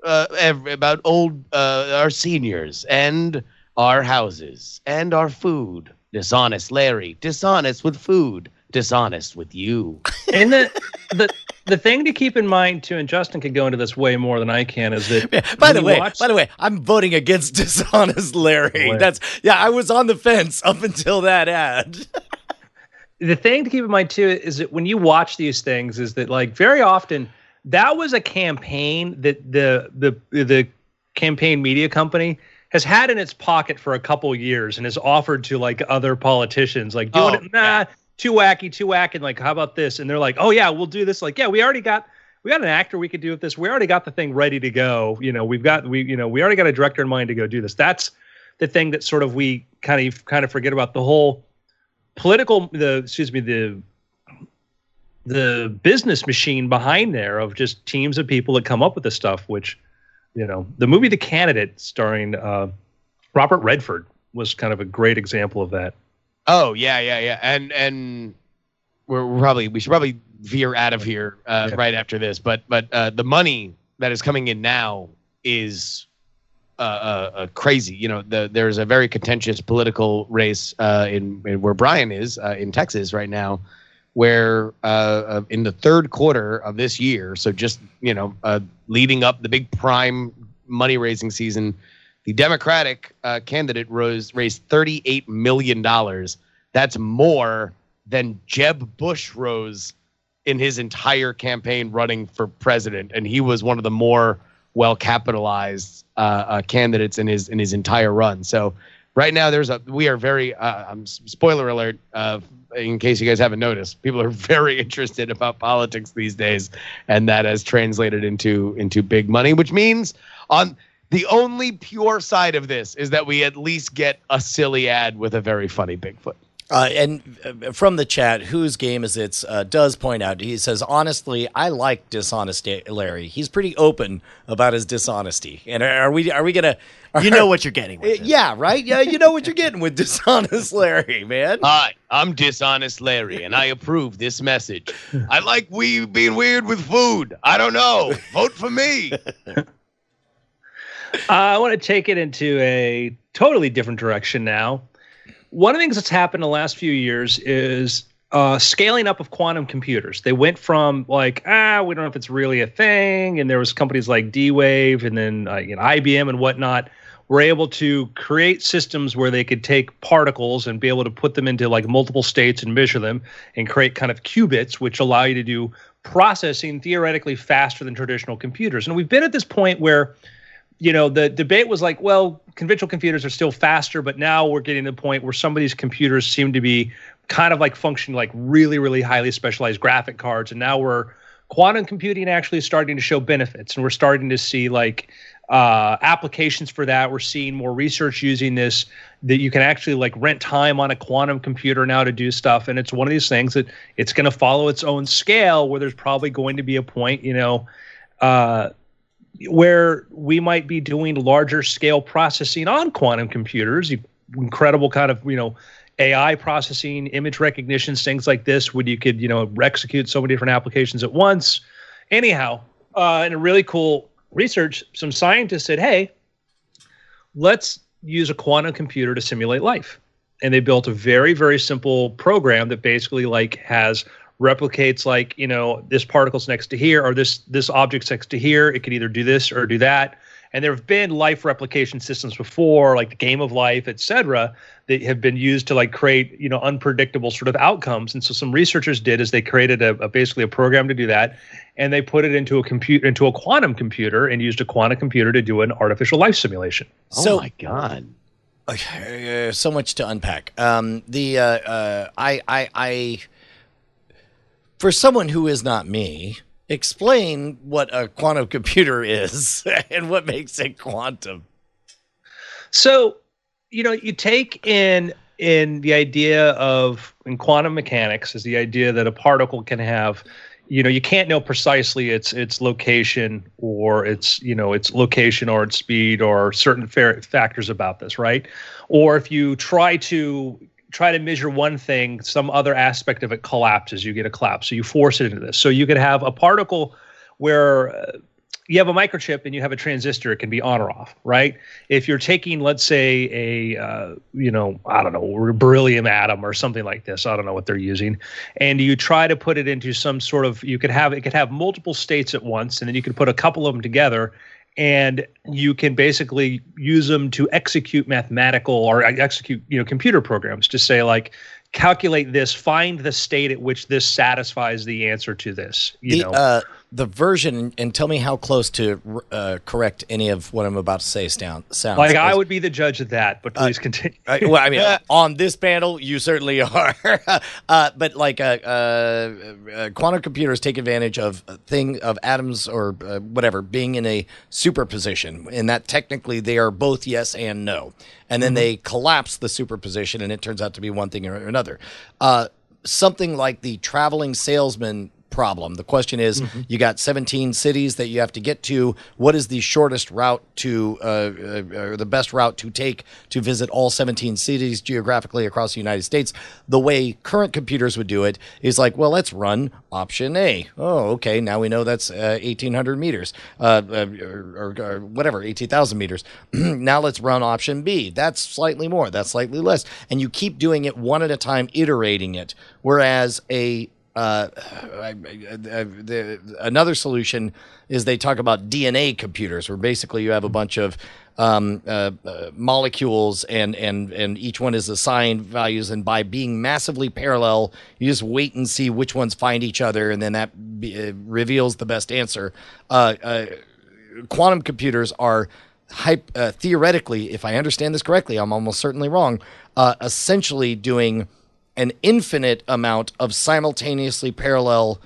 our seniors and our houses and our food. Dishonest Larry, dishonest with food, dishonest with you. And the thing to keep in mind too, and Justin could go into this way more than I can, is that by the way, I'm voting against dishonest Larry. I was on the fence up until that ad. The thing to keep in mind too is that when you watch these things, is that like very often that was a campaign that the campaign media company has had in its pocket for a couple years and has offered to like other politicians, like too wacky, and like, how about this? And they're like, oh yeah, we'll do this. Like, yeah, we already got an actor we could do with this. We already got the thing ready to go. We already got a director in mind to go do this. That's the thing that sort of we kind of forget about. The whole the business machine behind there of just teams of people that come up with this stuff, which, the movie The Candidate starring Robert Redford was kind of a great example of that. Oh, yeah. And we should probably veer out of here right after this. But the money that is coming in now is crazy. There's a very contentious political race in where Brian is in Texas right now, where in the third quarter of this year, so just leading up the big prime money raising season, the Democratic candidate raised $38 million. That's more than Jeb Bush rose in his entire campaign running for president, and he was one of the more well capitalized candidates in his entire run. So right now we are very spoiler alert, in case you guys haven't noticed, people are very interested about politics these days, and that has translated into big money, which means on the only pure side of this is that we at least get a silly ad with a very funny Bigfoot. And from the chat, whose game is it? Does point out, he says, honestly, I like Dishonest Larry. He's pretty open about his dishonesty. And are we gonna? You know what you're getting with it. Yeah, right. Yeah, you know what you're getting with Dishonest Larry, man. Hi, I'm Dishonest Larry, and I approve this message. I like being weird with food. I don't know. Vote for me. I want to take it into a totally different direction now. One of the things that's happened in the last few years is scaling up of quantum computers. They went from we don't know if it's really a thing, and there was companies like D-Wave and then IBM and whatnot were able to create systems where they could take particles and be able to put them into multiple states and measure them and create kind of qubits, which allow you to do processing theoretically faster than traditional computers. And we've been at this point where the debate was conventional computers are still faster, but now we're getting to the point where some of these computers seem to be kind of functioning like really, really highly specialized graphic cards. And now quantum computing actually starting to show benefits, and we're starting to see applications for that. We're seeing more research using this, that you can actually rent time on a quantum computer now to do stuff. And it's one of these things that it's going to follow its own scale, where there's probably going to be a point, where we might be doing larger scale processing on quantum computers, incredible kind of, AI processing, image recognitions, things like this, where you could, execute so many different applications at once. Anyhow, in a really cool research, some scientists said, hey, let's use a quantum computer to simulate life. And they built a very, very simple program that basically replicates this particle's next to here, or this object's next to here. It could either do this or do that. And there have been life replication systems before, like the Game of Life, et cetera, that have been used to create unpredictable sort of outcomes. And so some researchers did is they created basically a program to do that, and they put it into a quantum computer and used a quantum computer to do an artificial life simulation. Oh my God. So much to unpack. For someone who is not me, explain what a quantum computer is and what makes it quantum. So, you take in the idea of, in quantum mechanics, is the idea that a particle can have, you can't know precisely its location or its location or its speed or certain factors about this, right? Or if you try to measure one thing, some other aspect of it collapses, you get a collapse. So you force it into this. So you could have a particle where you have a microchip and you have a transistor, it can be on or off, right? If you're taking, let's say, beryllium atom or something like this, I don't know what they're using, and you try to put it into some sort of, it could have multiple states at once, and then you can put a couple of them together, and you can basically use them to execute mathematical or execute, computer programs to say, calculate this, find the state at which this satisfies the answer to this. The version, and tell me how close to correct any of what I'm about to say sounds. I would be the judge of that, but please continue. On this panel, you certainly are. But quantum computers take advantage of atoms or whatever being in a superposition, and that technically they are both yes and no. And then they collapse the superposition, and it turns out to be one thing or another. Something like the traveling salesman problem. The question is, you got 17 cities that you have to get to. What is the shortest route to, or the best route to take to visit all 17 cities geographically across the United States? The way current computers would do it is like, well, let's run option A. Oh, okay, now we know that's 1,800 meters, or whatever, 18,000 meters. Now let's run option B. That's slightly more, that's slightly less. And you keep doing it one at a time, iterating it. Whereas another solution is they talk about DNA computers, where basically you have a bunch of molecules and each one is assigned values, and by being massively parallel, you just wait and see which ones find each other, and then that reveals the best answer. Quantum computers are theoretically, if I understand this correctly, I'm almost certainly wrong, essentially doing an infinite amount of simultaneously parallel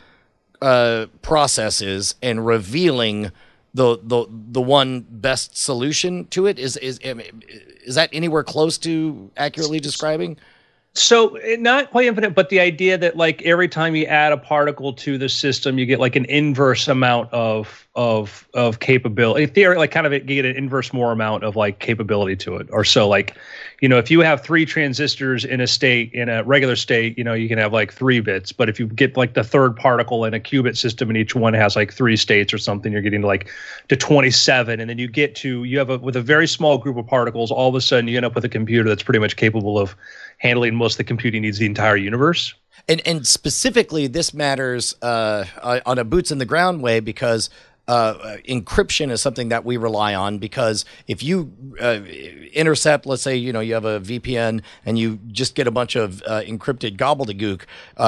processes and revealing the one best solution to it. Is that anywhere close to accurately describing? So not quite infinite, but the idea that like every time you add a particle to the system, you get like an inverse amount of capability. In theory, like kind of you get an inverse more amount of like capability to it. Or so like, if you have 3 transistors in a regular state, you can have like 3 bits. But if you get like the third particle in a qubit system and each one has like 3 states or something, you're getting to 27. And then with a very small group of particles, all of a sudden you end up with a computer that's pretty much capable of handling most of the computing needs of the entire universe. And specifically, this matters on a boots in the ground way because encryption is something that we rely on, because if you intercept, let's say, you have a VPN and you just get a bunch of encrypted gobbledygook,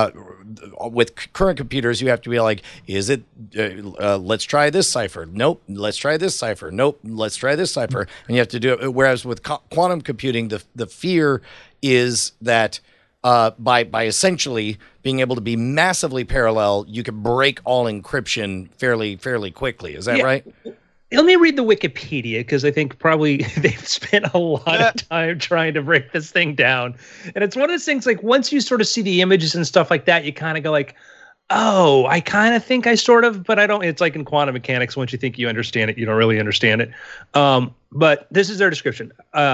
with current computers, you have to be like, is it, let's try this cipher. Nope. Let's try this cipher. Nope. Let's try this cipher. And you have to do it. Whereas with quantum computing, the fear is that by essentially being able to be massively parallel, you can break all encryption fairly quickly. Is that right? Let me read the Wikipedia, because I think probably they've spent a lot of time trying to break this thing down. And it's one of those things, like, once you sort of see the images and stuff like that, you kind of go like, oh, I kind of think I sort of, but I don't. It's like in quantum mechanics, once you think you understand it, you don't really understand it. But this is their description.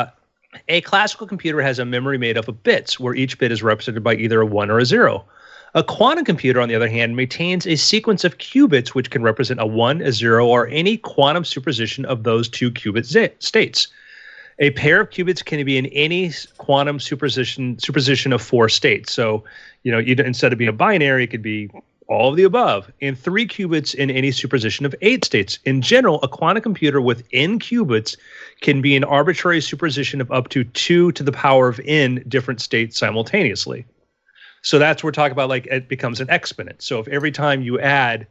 A classical computer has a memory made up of bits, where each bit is represented by either a 1 or a 0. A quantum computer, on the other hand, maintains a sequence of qubits which can represent a 1, a 0, or any quantum superposition of those 2 qubit states. A pair of qubits can be in any quantum superposition of 4 states. So, instead of being a binary, it could be all of the above, and 3 qubits in any superposition of 8 states. In general, a quantum computer with n qubits can be an arbitrary superposition of up to 2 to the power of n different states simultaneously. So that's where we're talking about, like, it becomes an exponent. So if every time you add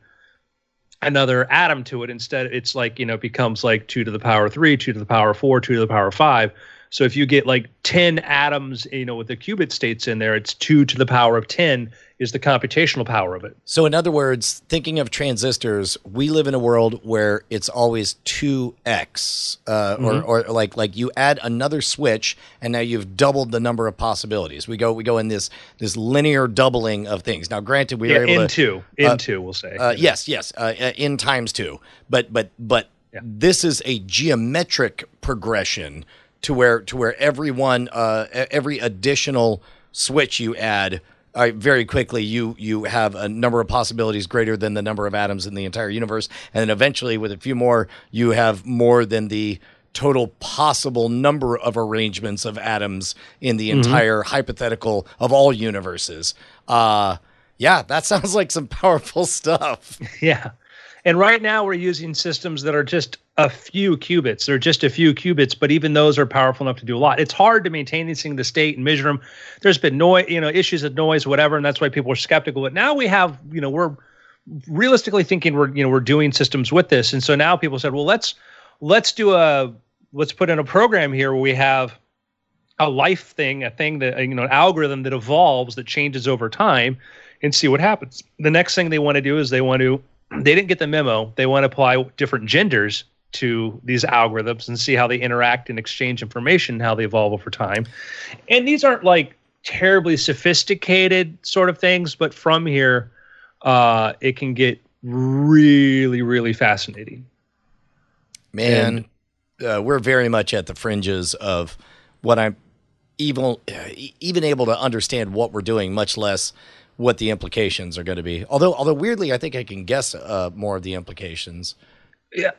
another atom to it, instead it's like, it becomes like 2 to the power 3, 2 to the power 4, 2 to the power 5. So if you get like 10 atoms, with the qubit states in there, it's 2 to the power of 10 is the computational power of it. So in other words, thinking of transistors, we live in a world where it's always 2x, or like you add another switch and now you've doubled the number of possibilities. We go in this linear doubling of things. Now, granted, we are able to into we'll say yes, n times 2, but this is a geometric progression to where every additional switch you add, very quickly you have a number of possibilities greater than the number of atoms in the entire universe, and then eventually with a few more you have more than the total possible number of arrangements of atoms in the entire hypothetical of all universes. That sounds like some powerful stuff. Yeah. And right now we're using systems that are just a few qubits. They're just a few qubits, but even those are powerful enough to do a lot. It's hard to maintain these things, the state, and measure them. There's been noise, issues of noise, whatever, and that's why people are skeptical. But now we have, we're realistically thinking we're doing systems with this, and so now people said, well, let's put in a program here where we have a life thing, a thing that an algorithm that evolves, that changes over time, and see what happens. The next thing they want to do is they didn't get the memo. They want to apply different genders to these algorithms and see how they interact and exchange information, how they evolve over time. And these aren't like terribly sophisticated sort of things, but from here, it can get really, really fascinating. Man, we're very much at the fringes of what I'm even able to understand what we're doing, much less what the implications are going to be. Although weirdly, I think I can guess more of the implications. Yeah,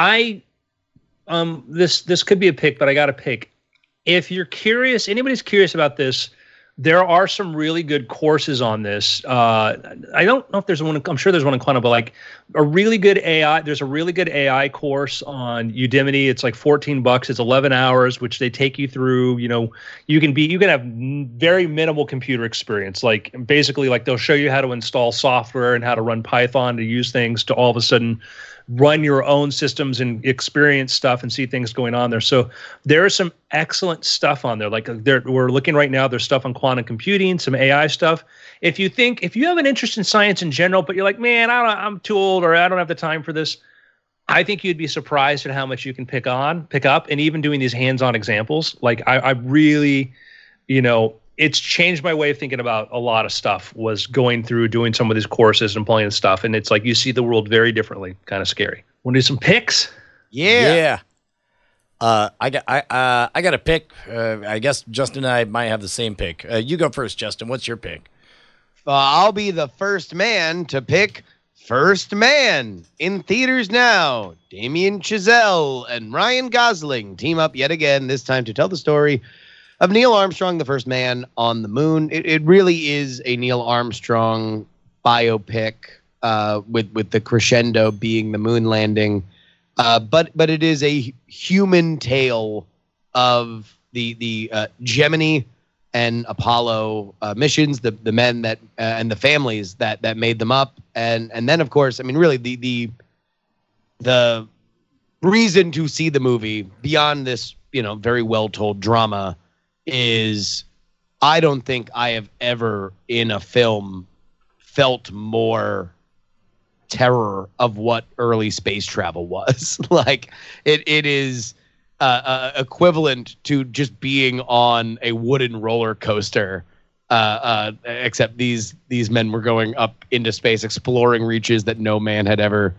this could be a pick, but I got to pick. If you're curious, anybody's curious about this, there are some really good courses on this. I don't know if there's one. I'm sure there's one in Quantum, but like a really good AI. There's a really good AI course on Udemy. It's like $14. It's 11 hours, which they take you through. You can have very minimal computer experience. Like basically, like they'll show you how to install software and how to run Python to use things to all of a sudden run your own systems and experience stuff and see things going on there. So there is some excellent stuff on there. Like we're looking right now, there's stuff on quantum computing, some AI stuff. If you have an interest in science in general, but you're like, man, I'm too old or I don't have the time for this, I think you'd be surprised at how much you can pick up, and even doing these hands-on examples. Like I really, it's changed my way of thinking about a lot of stuff, was going through doing some of these courses and playing stuff. And it's like, you see the world very differently. Kind of scary. Want to do some picks? Yeah. I got a pick. I guess Justin and I might have the same pick. You go first, Justin. What's your pick? I'll be the first man to pick First Man. In theaters now. Damien Chazelle and Ryan Gosling team up yet again, this time to tell the story of Neil Armstrong, the first man on the moon. It really is a Neil Armstrong biopic, with the crescendo being the moon landing. But it is a human tale of the Gemini and Apollo missions, the men that and the families that made them up, and then of course, I mean, really the reason to see the movie beyond this, very well told drama, is I don't think I have ever in a film felt more terror of what early space travel was. Like it is equivalent to just being on a wooden roller coaster, except these men were going up into space, exploring reaches that no man had ever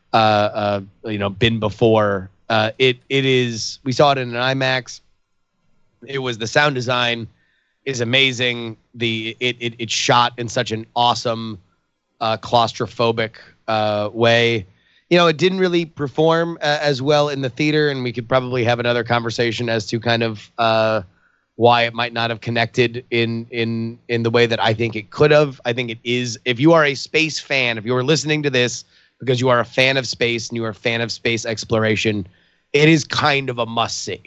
been before. It is, we saw it in an IMAX. It was, the sound design is amazing. It's shot in such an awesome claustrophobic way. It didn't really perform as well in the theater, and we could probably have another conversation as to kind of why it might not have connected in the way that I think it could have. I think it is, if you are a space fan, if you are listening to this because you are a fan of space and you are a fan of space exploration, it is kind of a must-see.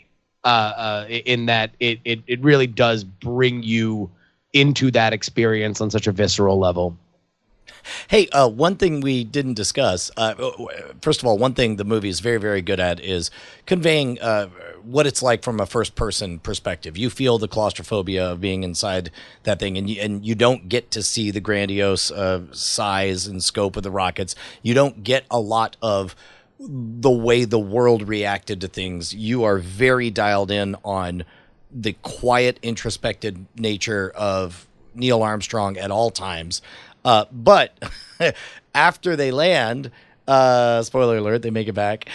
In that it really does bring you into that experience on such a visceral level. Hey, one thing we didn't discuss, first of all, one thing the movie is very, very good at is conveying what it's like from a first-person perspective. You feel the claustrophobia of being inside that thing, and you don't get to see the grandiose size and scope of the rockets. You don't get a lot of the way the world reacted to things. You are very dialed in on the quiet, introspective nature of Neil Armstrong at all times. But after they land, spoiler alert, they make it back.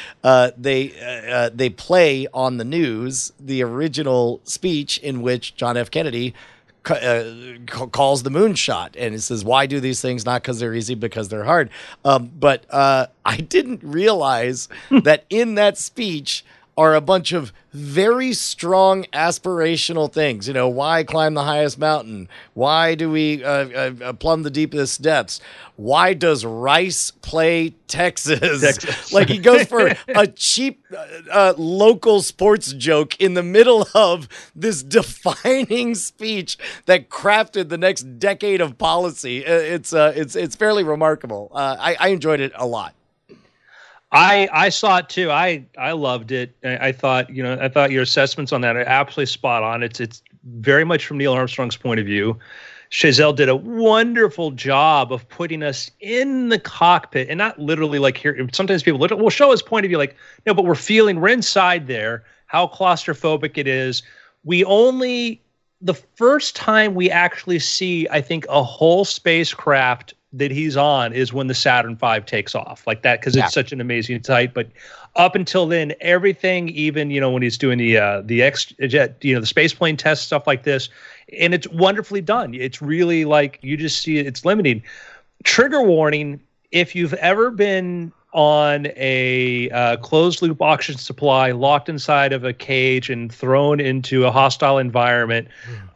They play on the news the original speech in which John F. Kennedy calls the moonshot, and it says, why do these things? Not because they're easy, because they're hard. But I didn't realize that in that speech are a bunch of very strong aspirational things. Why climb the highest mountain? Why do we plumb the deepest depths? Why does Rice play Texas? Like, he goes for a cheap local sports joke in the middle of this defining speech that crafted the next decade of policy. It's fairly remarkable. I enjoyed it a lot. I saw it too. I loved it. I thought your assessments on that are absolutely spot on. It's very much from Neil Armstrong's point of view. Chazelle did a wonderful job of putting us in the cockpit, and not literally like here. Sometimes people will show his point of view, like, no, but we're inside there, how claustrophobic it is. The first time we actually see, I think, a whole spacecraft that he's on is when the Saturn V takes off like that, because it's such an amazing sight. But up until then, everything, even when he's doing the X-Jet, the space plane test, stuff like this, and it's wonderfully done. It's really like you just see it's limiting. Trigger warning: if you've ever been on a closed loop oxygen supply, locked inside of a cage and thrown into a hostile environment,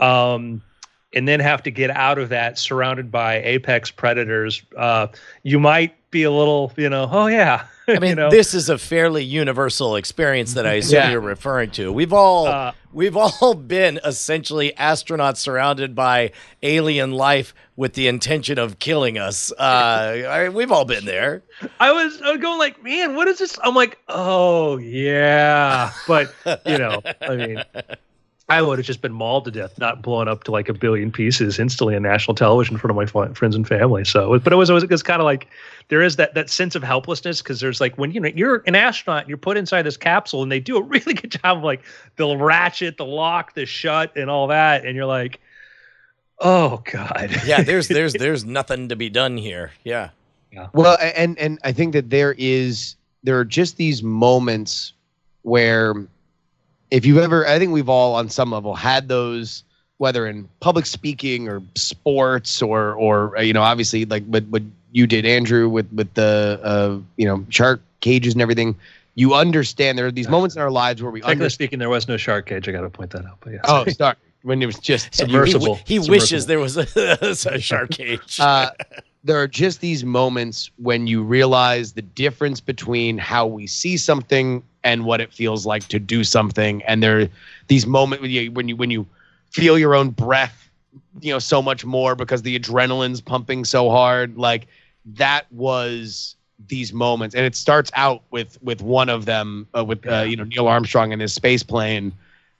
and then have to get out of that surrounded by apex predators, you might be a little, oh yeah. I mean, this is a fairly universal experience that I assume you're referring to. We've all been essentially astronauts surrounded by alien life with the intention of killing us. We've all been there. I was going like, man, what is this? I'm like, oh yeah, but I mean, I would have just been mauled to death, not blown up to like a billion pieces instantly on national television in front of my friends and family. So, but it was kind of like there is that sense of helplessness, because there's like when you're an astronaut and you're put inside this capsule, and they do a really good job of like the ratchet, the lock, the shut, and all that, and you're like, oh god, yeah. There's nothing to be done here. Yeah. Well, and I think that there are just these moments where, if you've ever, I think we've all on some level had those, whether in public speaking or sports or obviously like what you did, Andrew, with the shark cages and everything. You understand there are these moments in our lives where we understand. Speaking, there was no shark cage. I got to point that out. But yeah. Oh, sorry. When it was just submersible. He wishes there was a shark cage. There are just these moments when you realize the difference between how we see something and what it feels like to do something. And there are these moments when you feel your own breath, so much more because the adrenaline's pumping so hard. Like that was these moments. And it starts out with one of them, Neil Armstrong and his space plane.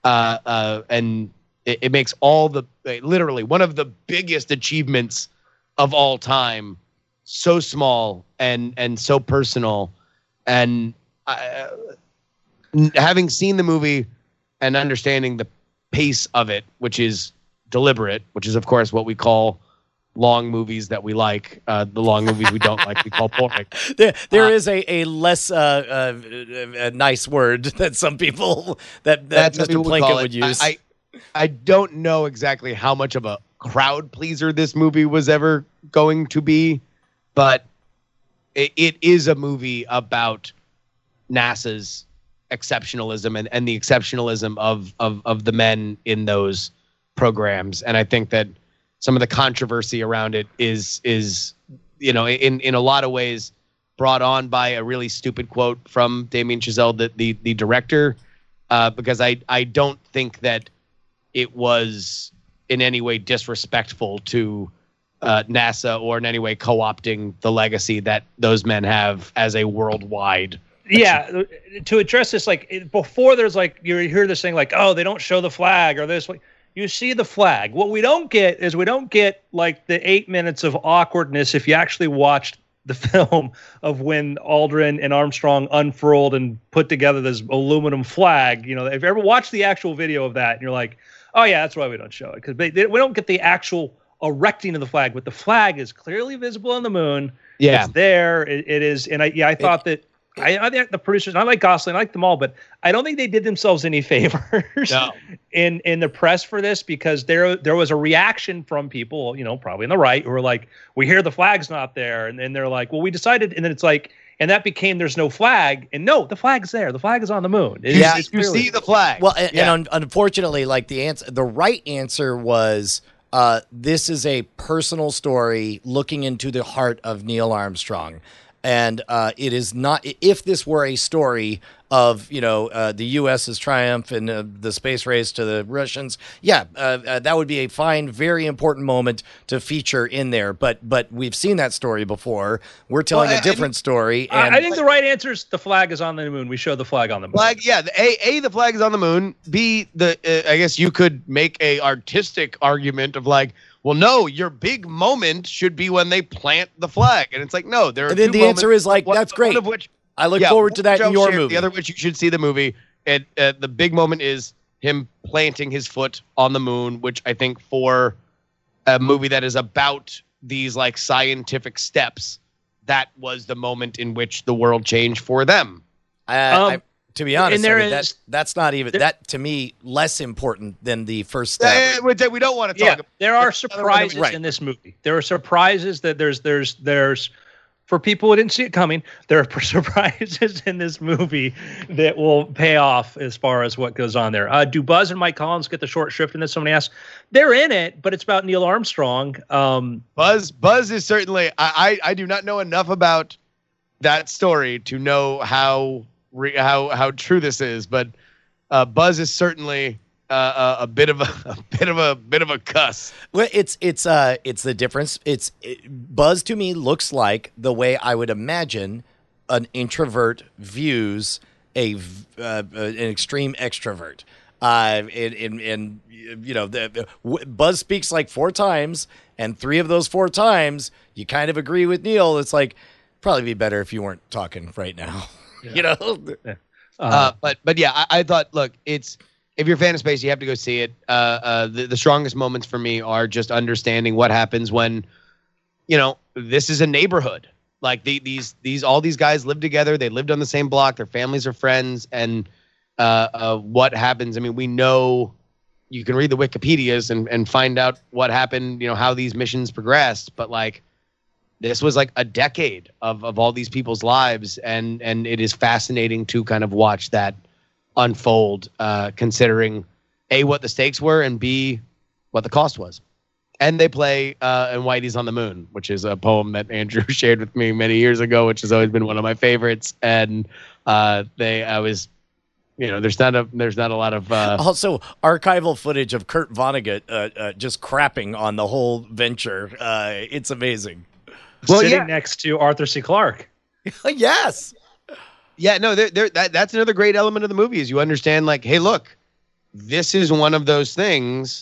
And it makes literally one of the biggest achievements of all time so small and so personal. And having seen the movie and understanding the pace of it, which is deliberate, which is of course what we call long movies that we like, the long movies we don't like we call boring. There is a less a nice word that some people that Mr. Plinkett would use. I don't know exactly how much of a crowd pleaser this movie was ever going to be, but it is a movie about NASA's exceptionalism and the exceptionalism of the men in those programs. And I think that some of the controversy around it is in a lot of ways brought on by a really stupid quote from Damien Chazelle, the director, because I don't think that it was in any way disrespectful to NASA or in any way co-opting the legacy that those men have as a worldwide. Yeah, to address this, like before, there's like you hear this thing like, oh, they don't show the flag or this. Like, you see the flag. What we don't get is like the 8 minutes of awkwardness if you actually watched the film of when Aldrin and Armstrong unfurled and put together this aluminum flag. If you ever watched the actual video of that, and you're like, oh yeah, that's why we don't show it, because we don't get the actual erecting of the flag. But the flag is clearly visible on the moon. Yeah, it's there. It is, and I thought that. I think the producers, I like Gosling, I like them all, but I don't think they did themselves any favors in the press for this, because there was a reaction from people, probably on the right, who were like, we hear the flag's not there. And then they're like, well, we decided. And then it's like, and that became there's no flag. And no, the flag's there. The flag is on the moon. You see the flag. Well, and unfortunately, like the right answer was, this is a personal story looking into the heart of Neil Armstrong. And it is not. If this were a story of the U.S.'s triumph in the space race to the Russians, that would be a fine, very important moment to feature in there. But we've seen that story before. We're telling a different story. And I think the right answer is the flag is on the moon. We show the flag on the moon. The flag is on the moon. B, I guess you could make a artistic argument of like, well, no, your big moment should be when they plant the flag. And it's like, no, there are and then the answer is like, that's great. One of which, I look forward to that in your movie. The other which you should see the movie. And the big moment is him planting his foot on the moon, which I think for a movie that is about these like scientific steps, that was the moment in which the world changed for them. To be honest, and I mean, that's not even that to me less important than the first step. We don't want to talk. Yeah, there are surprises in this movie. There are surprises that there's for people who didn't see it coming. There are surprises in this movie that will pay off as far as what goes on there. Do Buzz and Mike Collins get the short shrift in this? Somebody asked. They're in it, but it's about Neil Armstrong. Buzz is certainly. I do not know enough about that story to know how true this is, but Buzz is certainly a bit of a cuss. Well, it's the difference. Buzz to me looks like the way I would imagine an introvert views an extreme extrovert. And you know, Buzz speaks like 4 times, and 3 of those 4 times you kind of agree with Neil. It's like probably be better if you weren't talking right now. Yeah. You know. Yeah. But yeah, I thought, look, it's. If you're a fan of space, you have to go see it. The strongest moments for me are just understanding what happens when, you know, this is a neighborhood. Like all these guys live together. They lived on the same block. Their families are friends. And what happens? I mean, we know you can read the Wikipedias and find out what happened. You know, how these missions progressed. But like, this was like a decade of all these people's lives, and it is fascinating to kind of watch that unfold, considering A, what the stakes were, and B, what the cost was. And they play and Whitey's on the Moon, which is a poem that Andrew shared with me many years ago, which has always been one of my favorites. And there's not a lot of also archival footage of Kurt Vonnegut just crapping on the whole venture. It's amazing. Sitting next to Arthur C. Clarke. Yes. Yeah, no, that's another great element of the movie is you understand, like, hey, look, this is one of those things,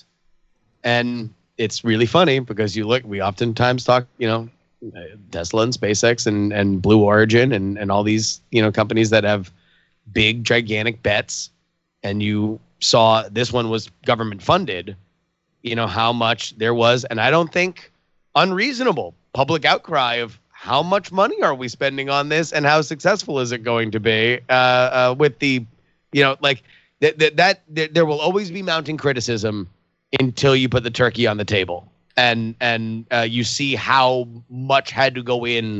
and it's really funny because we oftentimes talk, you know, Tesla and SpaceX and Blue Origin and all these, you know, companies that have big, gigantic bets, and you saw this one was government funded, you know, how much there was, and I don't think unreasonable public outcry of how much money are we spending on this and how successful is it going to be with the, you know, like that there will always be mounting criticism until you put the turkey on the table and you see how much had to go in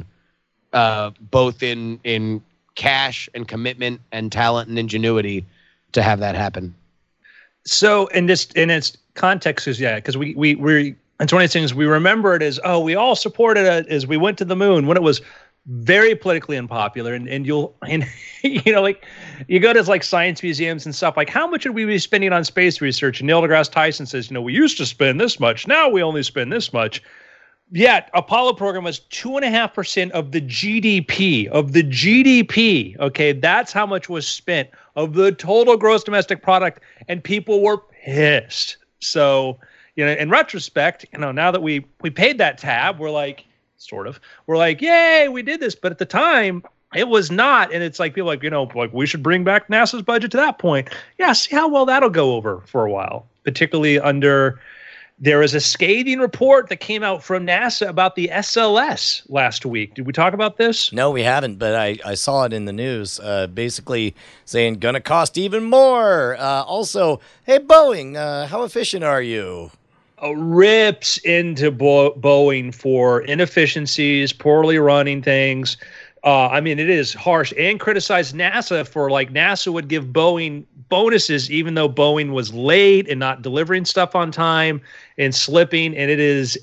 both in cash and commitment and talent and ingenuity to have that happen. So in its context is, yeah, because we it's one of these things we remember it as, oh, we all supported it as we went to the moon when it was very politically unpopular. And you know, like you go to like science museums and stuff, like how much should we be spending on space research? And Neil deGrasse Tyson says, you know, we used to spend this much. Now we only spend this much. Yet Apollo program was 2.5% of the GDP Okay. That's how much was spent of the total gross domestic product. And people were pissed. So, you know, in retrospect, you know, now that we paid that tab, we're like, yay, we did this. But at the time, it was not. And it's like people like, you know, like we should bring back NASA's budget to that point. Yeah, see how well that'll go over for a while, particularly there is a scathing report that came out from NASA about the SLS last week. Did we talk about this? No, we haven't, but I saw it in the news, basically saying gonna cost even more. Also, hey, Boeing, how efficient are you? Rips into Boeing for inefficiencies, poorly running things. I mean, it is harsh, and criticized NASA for, like, NASA would give Boeing bonuses even though Boeing was late and not delivering stuff on time and slipping. And it is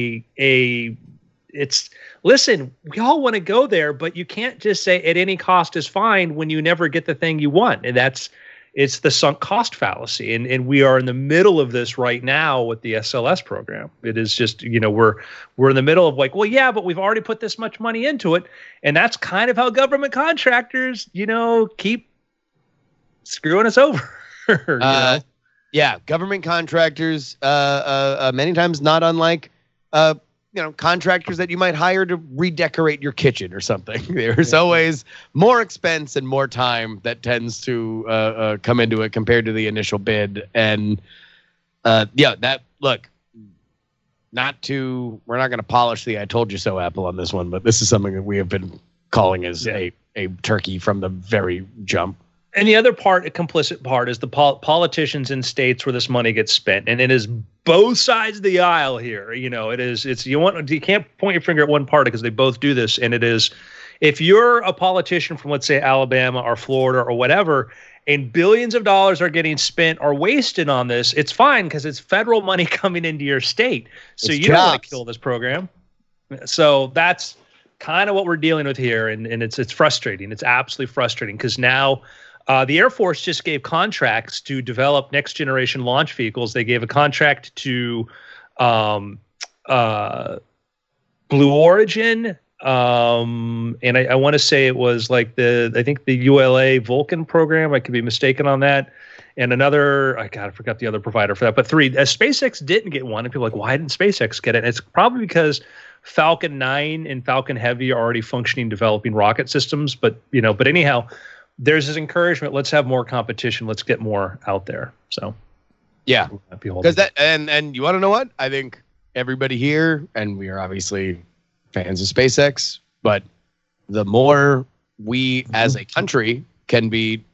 listen, we all want to go there, but you can't just say at any cost is fine when you never get the thing you want. And it's the sunk cost fallacy. And we are in the middle of this right now with the SLS program. It is just, you know, we're in the middle of like, well, yeah, but we've already put this much money into it. And that's kind of how government contractors, you know, keep screwing us over. You know? Yeah. Government contractors, many times not unlike, you know, contractors that you might hire to redecorate your kitchen or something. There's always more expense and more time that tends to come into it compared to the initial bid. And look, we're not going to polish the "I told you so" apple on this one, but this is something that we have been calling as a turkey from the very jump. And the other part, a complicit part, is the politicians in states where this money gets spent, and it is both sides of the aisle here. You know, you can't point your finger at one party because they both do this, and it is, if you're a politician from, let's say, Alabama or Florida or whatever, and billions of dollars are getting spent or wasted on this, it's fine because it's federal money coming into your state, so you don't want to kill this program. So that's kind of what we're dealing with here, and it's frustrating. It's absolutely frustrating because now. The Air Force just gave contracts to develop next generation launch vehicles. They gave a contract to Blue Origin, and I want to say it was like I think the ULA Vulcan program. I could be mistaken on that. And another, I forgot the other provider for that. But three, SpaceX didn't get one, and people are like, why didn't SpaceX get it? And it's probably because Falcon 9 and Falcon Heavy are already functioning, developing rocket systems. But anyhow. There's this encouragement. Let's have more competition. Let's get more out there. So, yeah, because and you want to know what? I think everybody here, and we are obviously fans of SpaceX, but the more we as a country can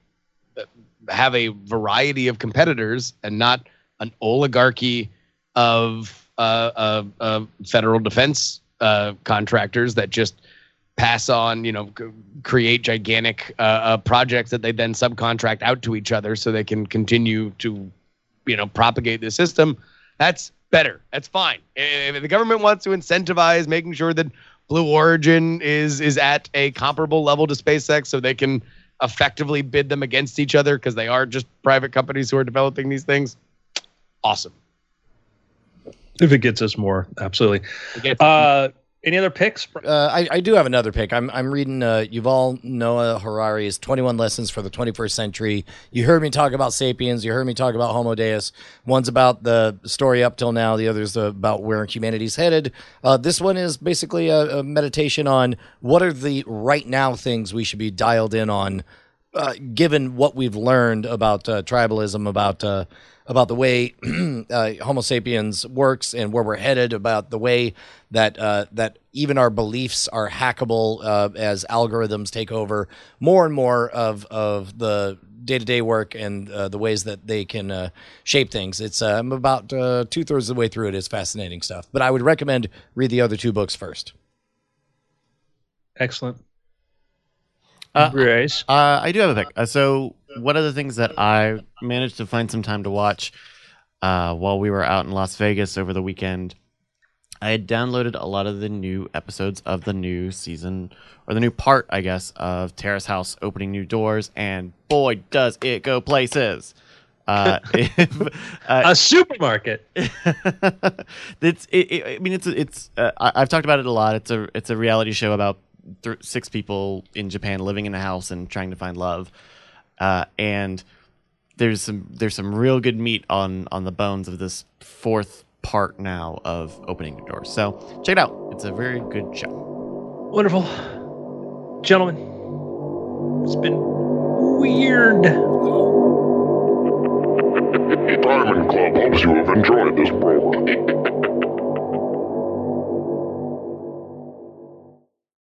have a variety of competitors and not an oligarchy of federal defense contractors that just pass on, create gigantic projects that they then subcontract out to each other so they can continue to, propagate the system. That's better. That's fine. If the government wants to incentivize making sure that Blue Origin is at a comparable level to SpaceX so they can effectively bid them against each other because they are just private companies who are developing these things, awesome. If it gets us more, absolutely. Any other picks? I do have another pick. I'm reading Yuval Noah Harari's 21 Lessons for the 21st Century. You heard me talk about Sapiens. You heard me talk about Homo Deus. One's about the story up till now. The other's about where humanity's headed. This one is basically a meditation on what are the right now things we should be dialed in on, given what we've learned about tribalism, about the way Homo sapiens works and where we're headed, about the way that even our beliefs are hackable as algorithms take over more and more of the day-to-day work and the ways that they can shape things. It's I'm about 2/3 of the way through it. It's fascinating stuff. But I would recommend read the other two books first. Excellent. Grace. I do have a pick. So one of the things that I managed to find some time to watch while we were out in Las Vegas over the weekend, I had downloaded a lot of the new episodes of the new season, or the new part, I guess, of Terrace House Opening New Doors, and boy, does it go places. A supermarket. I've talked about it a lot. It's a reality show about 6 people in Japan living in a house and trying to find love. And there's some real good meat on the bones of this 4th part now of Opening New Doors. So check it out. It's a very good show. Wonderful. Gentlemen, it's been weird. Diamond Club hopes you have enjoyed this program.